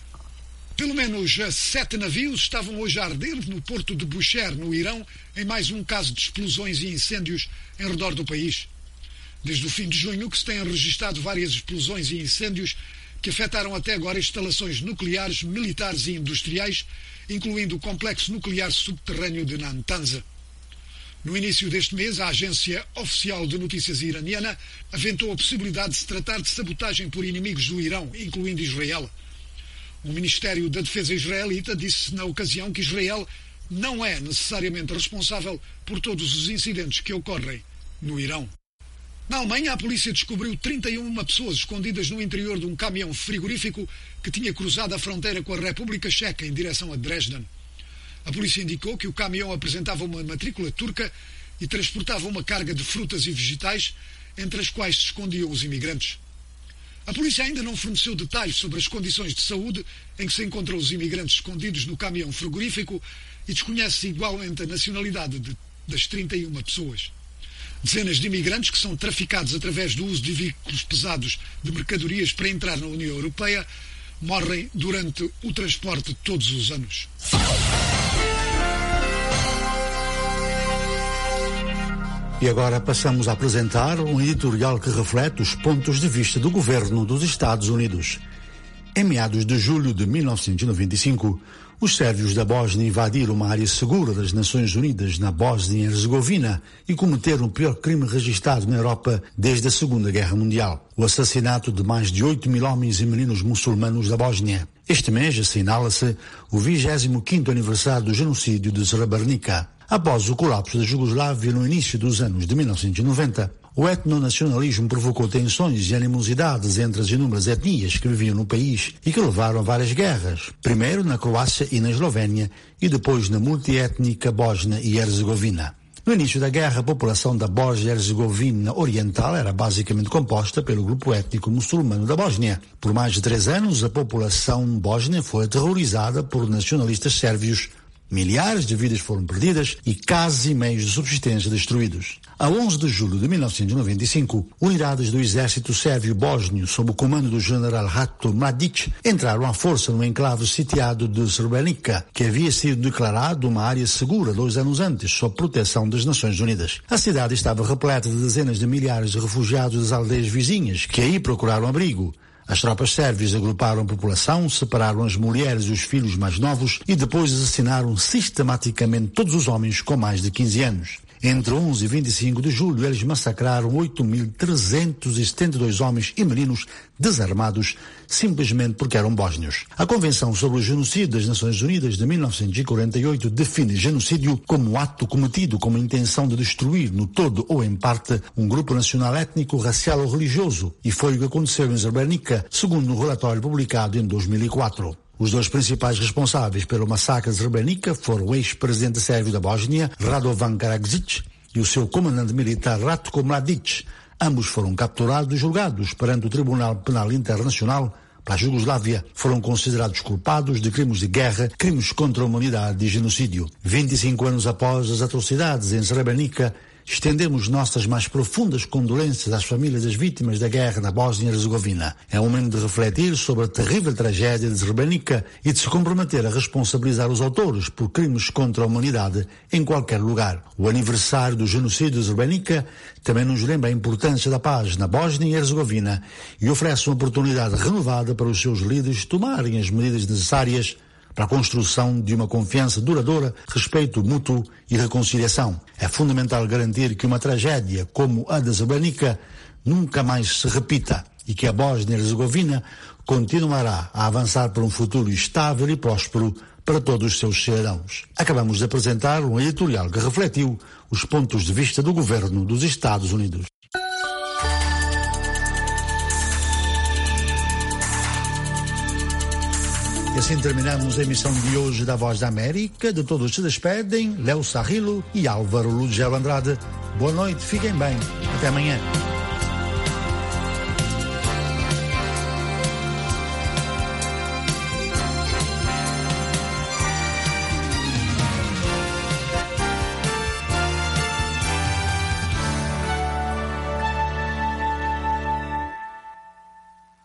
Speaker 1: Pelo menos sete navios estavam hoje a arder no porto de Bushehr, no Irão, em mais um caso de explosões e incêndios em redor do país. Desde o fim de junho que se têm registrado várias explosões e incêndios que afetaram até agora instalações nucleares, militares e industriais, incluindo o complexo nuclear subterrâneo de Natanz. No início deste mês, a agência oficial de notícias iraniana aventou a possibilidade de se tratar de sabotagem por inimigos do Irão, incluindo Israel. O Ministério da Defesa israelita disse na ocasião que Israel não é necessariamente responsável por todos os incidentes que ocorrem no Irão. Na Alemanha, a polícia descobriu trinta e uma pessoas escondidas no interior de um caminhão frigorífico que tinha cruzado a fronteira com a República Checa em direção a Dresden. A polícia indicou que o caminhão apresentava uma matrícula turca e transportava uma carga de frutas e vegetais, entre as quais se escondiam os imigrantes. A polícia ainda não forneceu detalhes sobre as condições de saúde em que se encontram os imigrantes escondidos no caminhão frigorífico e desconhece igualmente a nacionalidade de, das trinta e uma pessoas. Dezenas de imigrantes que são traficados através do uso de veículos pesados de mercadorias para entrar na União Europeia morrem durante o transporte todos os anos.
Speaker 3: E agora passamos a apresentar um editorial que reflete os pontos de vista do governo dos Estados Unidos. Em meados de julho de mil novecentos e noventa e cinco, os sérvios da Bósnia invadiram uma área segura das Nações Unidas na Bósnia e Herzegovina e cometeram o pior crime registrado na Europa desde a Segunda Guerra Mundial: o assassinato de mais de oito mil homens e meninos muçulmanos da Bósnia. Este mês assinala-se o vigésimo quinto aniversário do genocídio de Srebrenica. Após o colapso da Jugoslávia no início dos anos de mil novecentos e noventa, o etnonacionalismo provocou tensões e animosidades entre as inúmeras etnias que viviam no país e que levaram a várias guerras, primeiro na Croácia e na Eslovénia e depois na multiétnica Bósnia e Herzegovina. No início da guerra, a população da Bósnia e Herzegovina Oriental era basicamente composta pelo grupo étnico muçulmano da Bósnia. Por mais de três anos, a população bósnia foi aterrorizada por nacionalistas sérvios. Milhares de vidas foram perdidas e casas e meios de subsistência destruídos. A onze de julho de mil novecentos e noventa e cinco, unidades do exército sérvio-bósnio, sob o comando do general Ratko Mladic, entraram à força no enclave sitiado de Srebrenica, que havia sido declarado uma área segura dois anos antes, sob proteção das Nações Unidas. A cidade estava repleta de dezenas de milhares de refugiados das aldeias vizinhas, que aí procuraram abrigo. As tropas sérvias agruparam a população, separaram as mulheres e os filhos mais novos e depois assassinaram sistematicamente todos os homens com mais de quinze anos. Entre onze e vinte e cinco de julho, eles massacraram oito mil trezentos e setenta e dois homens e meninos desarmados, simplesmente porque eram bósnios. A Convenção sobre o Genocídio das Nações Unidas de mil novecentos e quarenta e oito define genocídio como um ato cometido com a intenção de destruir, no todo ou em parte, um grupo nacional étnico, racial ou religioso, e foi o que aconteceu em Srebrenica, segundo um relatório publicado em dois mil e quatro. Os dois principais responsáveis pelo massacre de Srebrenica foram o ex-presidente sérvio da Bósnia, Radovan Karadzic, e o seu comandante militar, Ratko Mladic. Ambos foram capturados e julgados perante o Tribunal Penal Internacional pela Jugoslávia. Foram considerados culpados de crimes de guerra, crimes contra a humanidade e genocídio. vinte e cinco anos após as atrocidades em Srebrenica, estendemos nossas mais profundas condolências às famílias das vítimas da guerra na Bósnia e Herzegovina. É um momento de refletir sobre a terrível tragédia de Srebrenica e de se comprometer a responsabilizar os autores por crimes contra a humanidade em qualquer lugar. O aniversário do genocídio de Srebrenica também nos lembra a importância da paz na Bósnia e Herzegovina e oferece uma oportunidade renovada para os seus líderes tomarem as medidas necessárias para a construção de uma confiança duradoura, respeito mútuo e reconciliação. É fundamental garantir que uma tragédia como a de Srebrenica nunca mais se repita e que a Bósnia e Herzegovina continuará a avançar para um futuro estável e próspero para todos os seus cidadãos. Acabamos de apresentar um editorial que refletiu os pontos de vista do governo dos Estados Unidos. E assim terminamos a emissão de hoje da Voz da América. De todos se despedem Léo Sarrilo e Álvaro Lugel Andrade. Boa noite, fiquem bem. Até amanhã.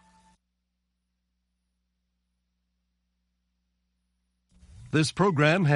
Speaker 15: This program has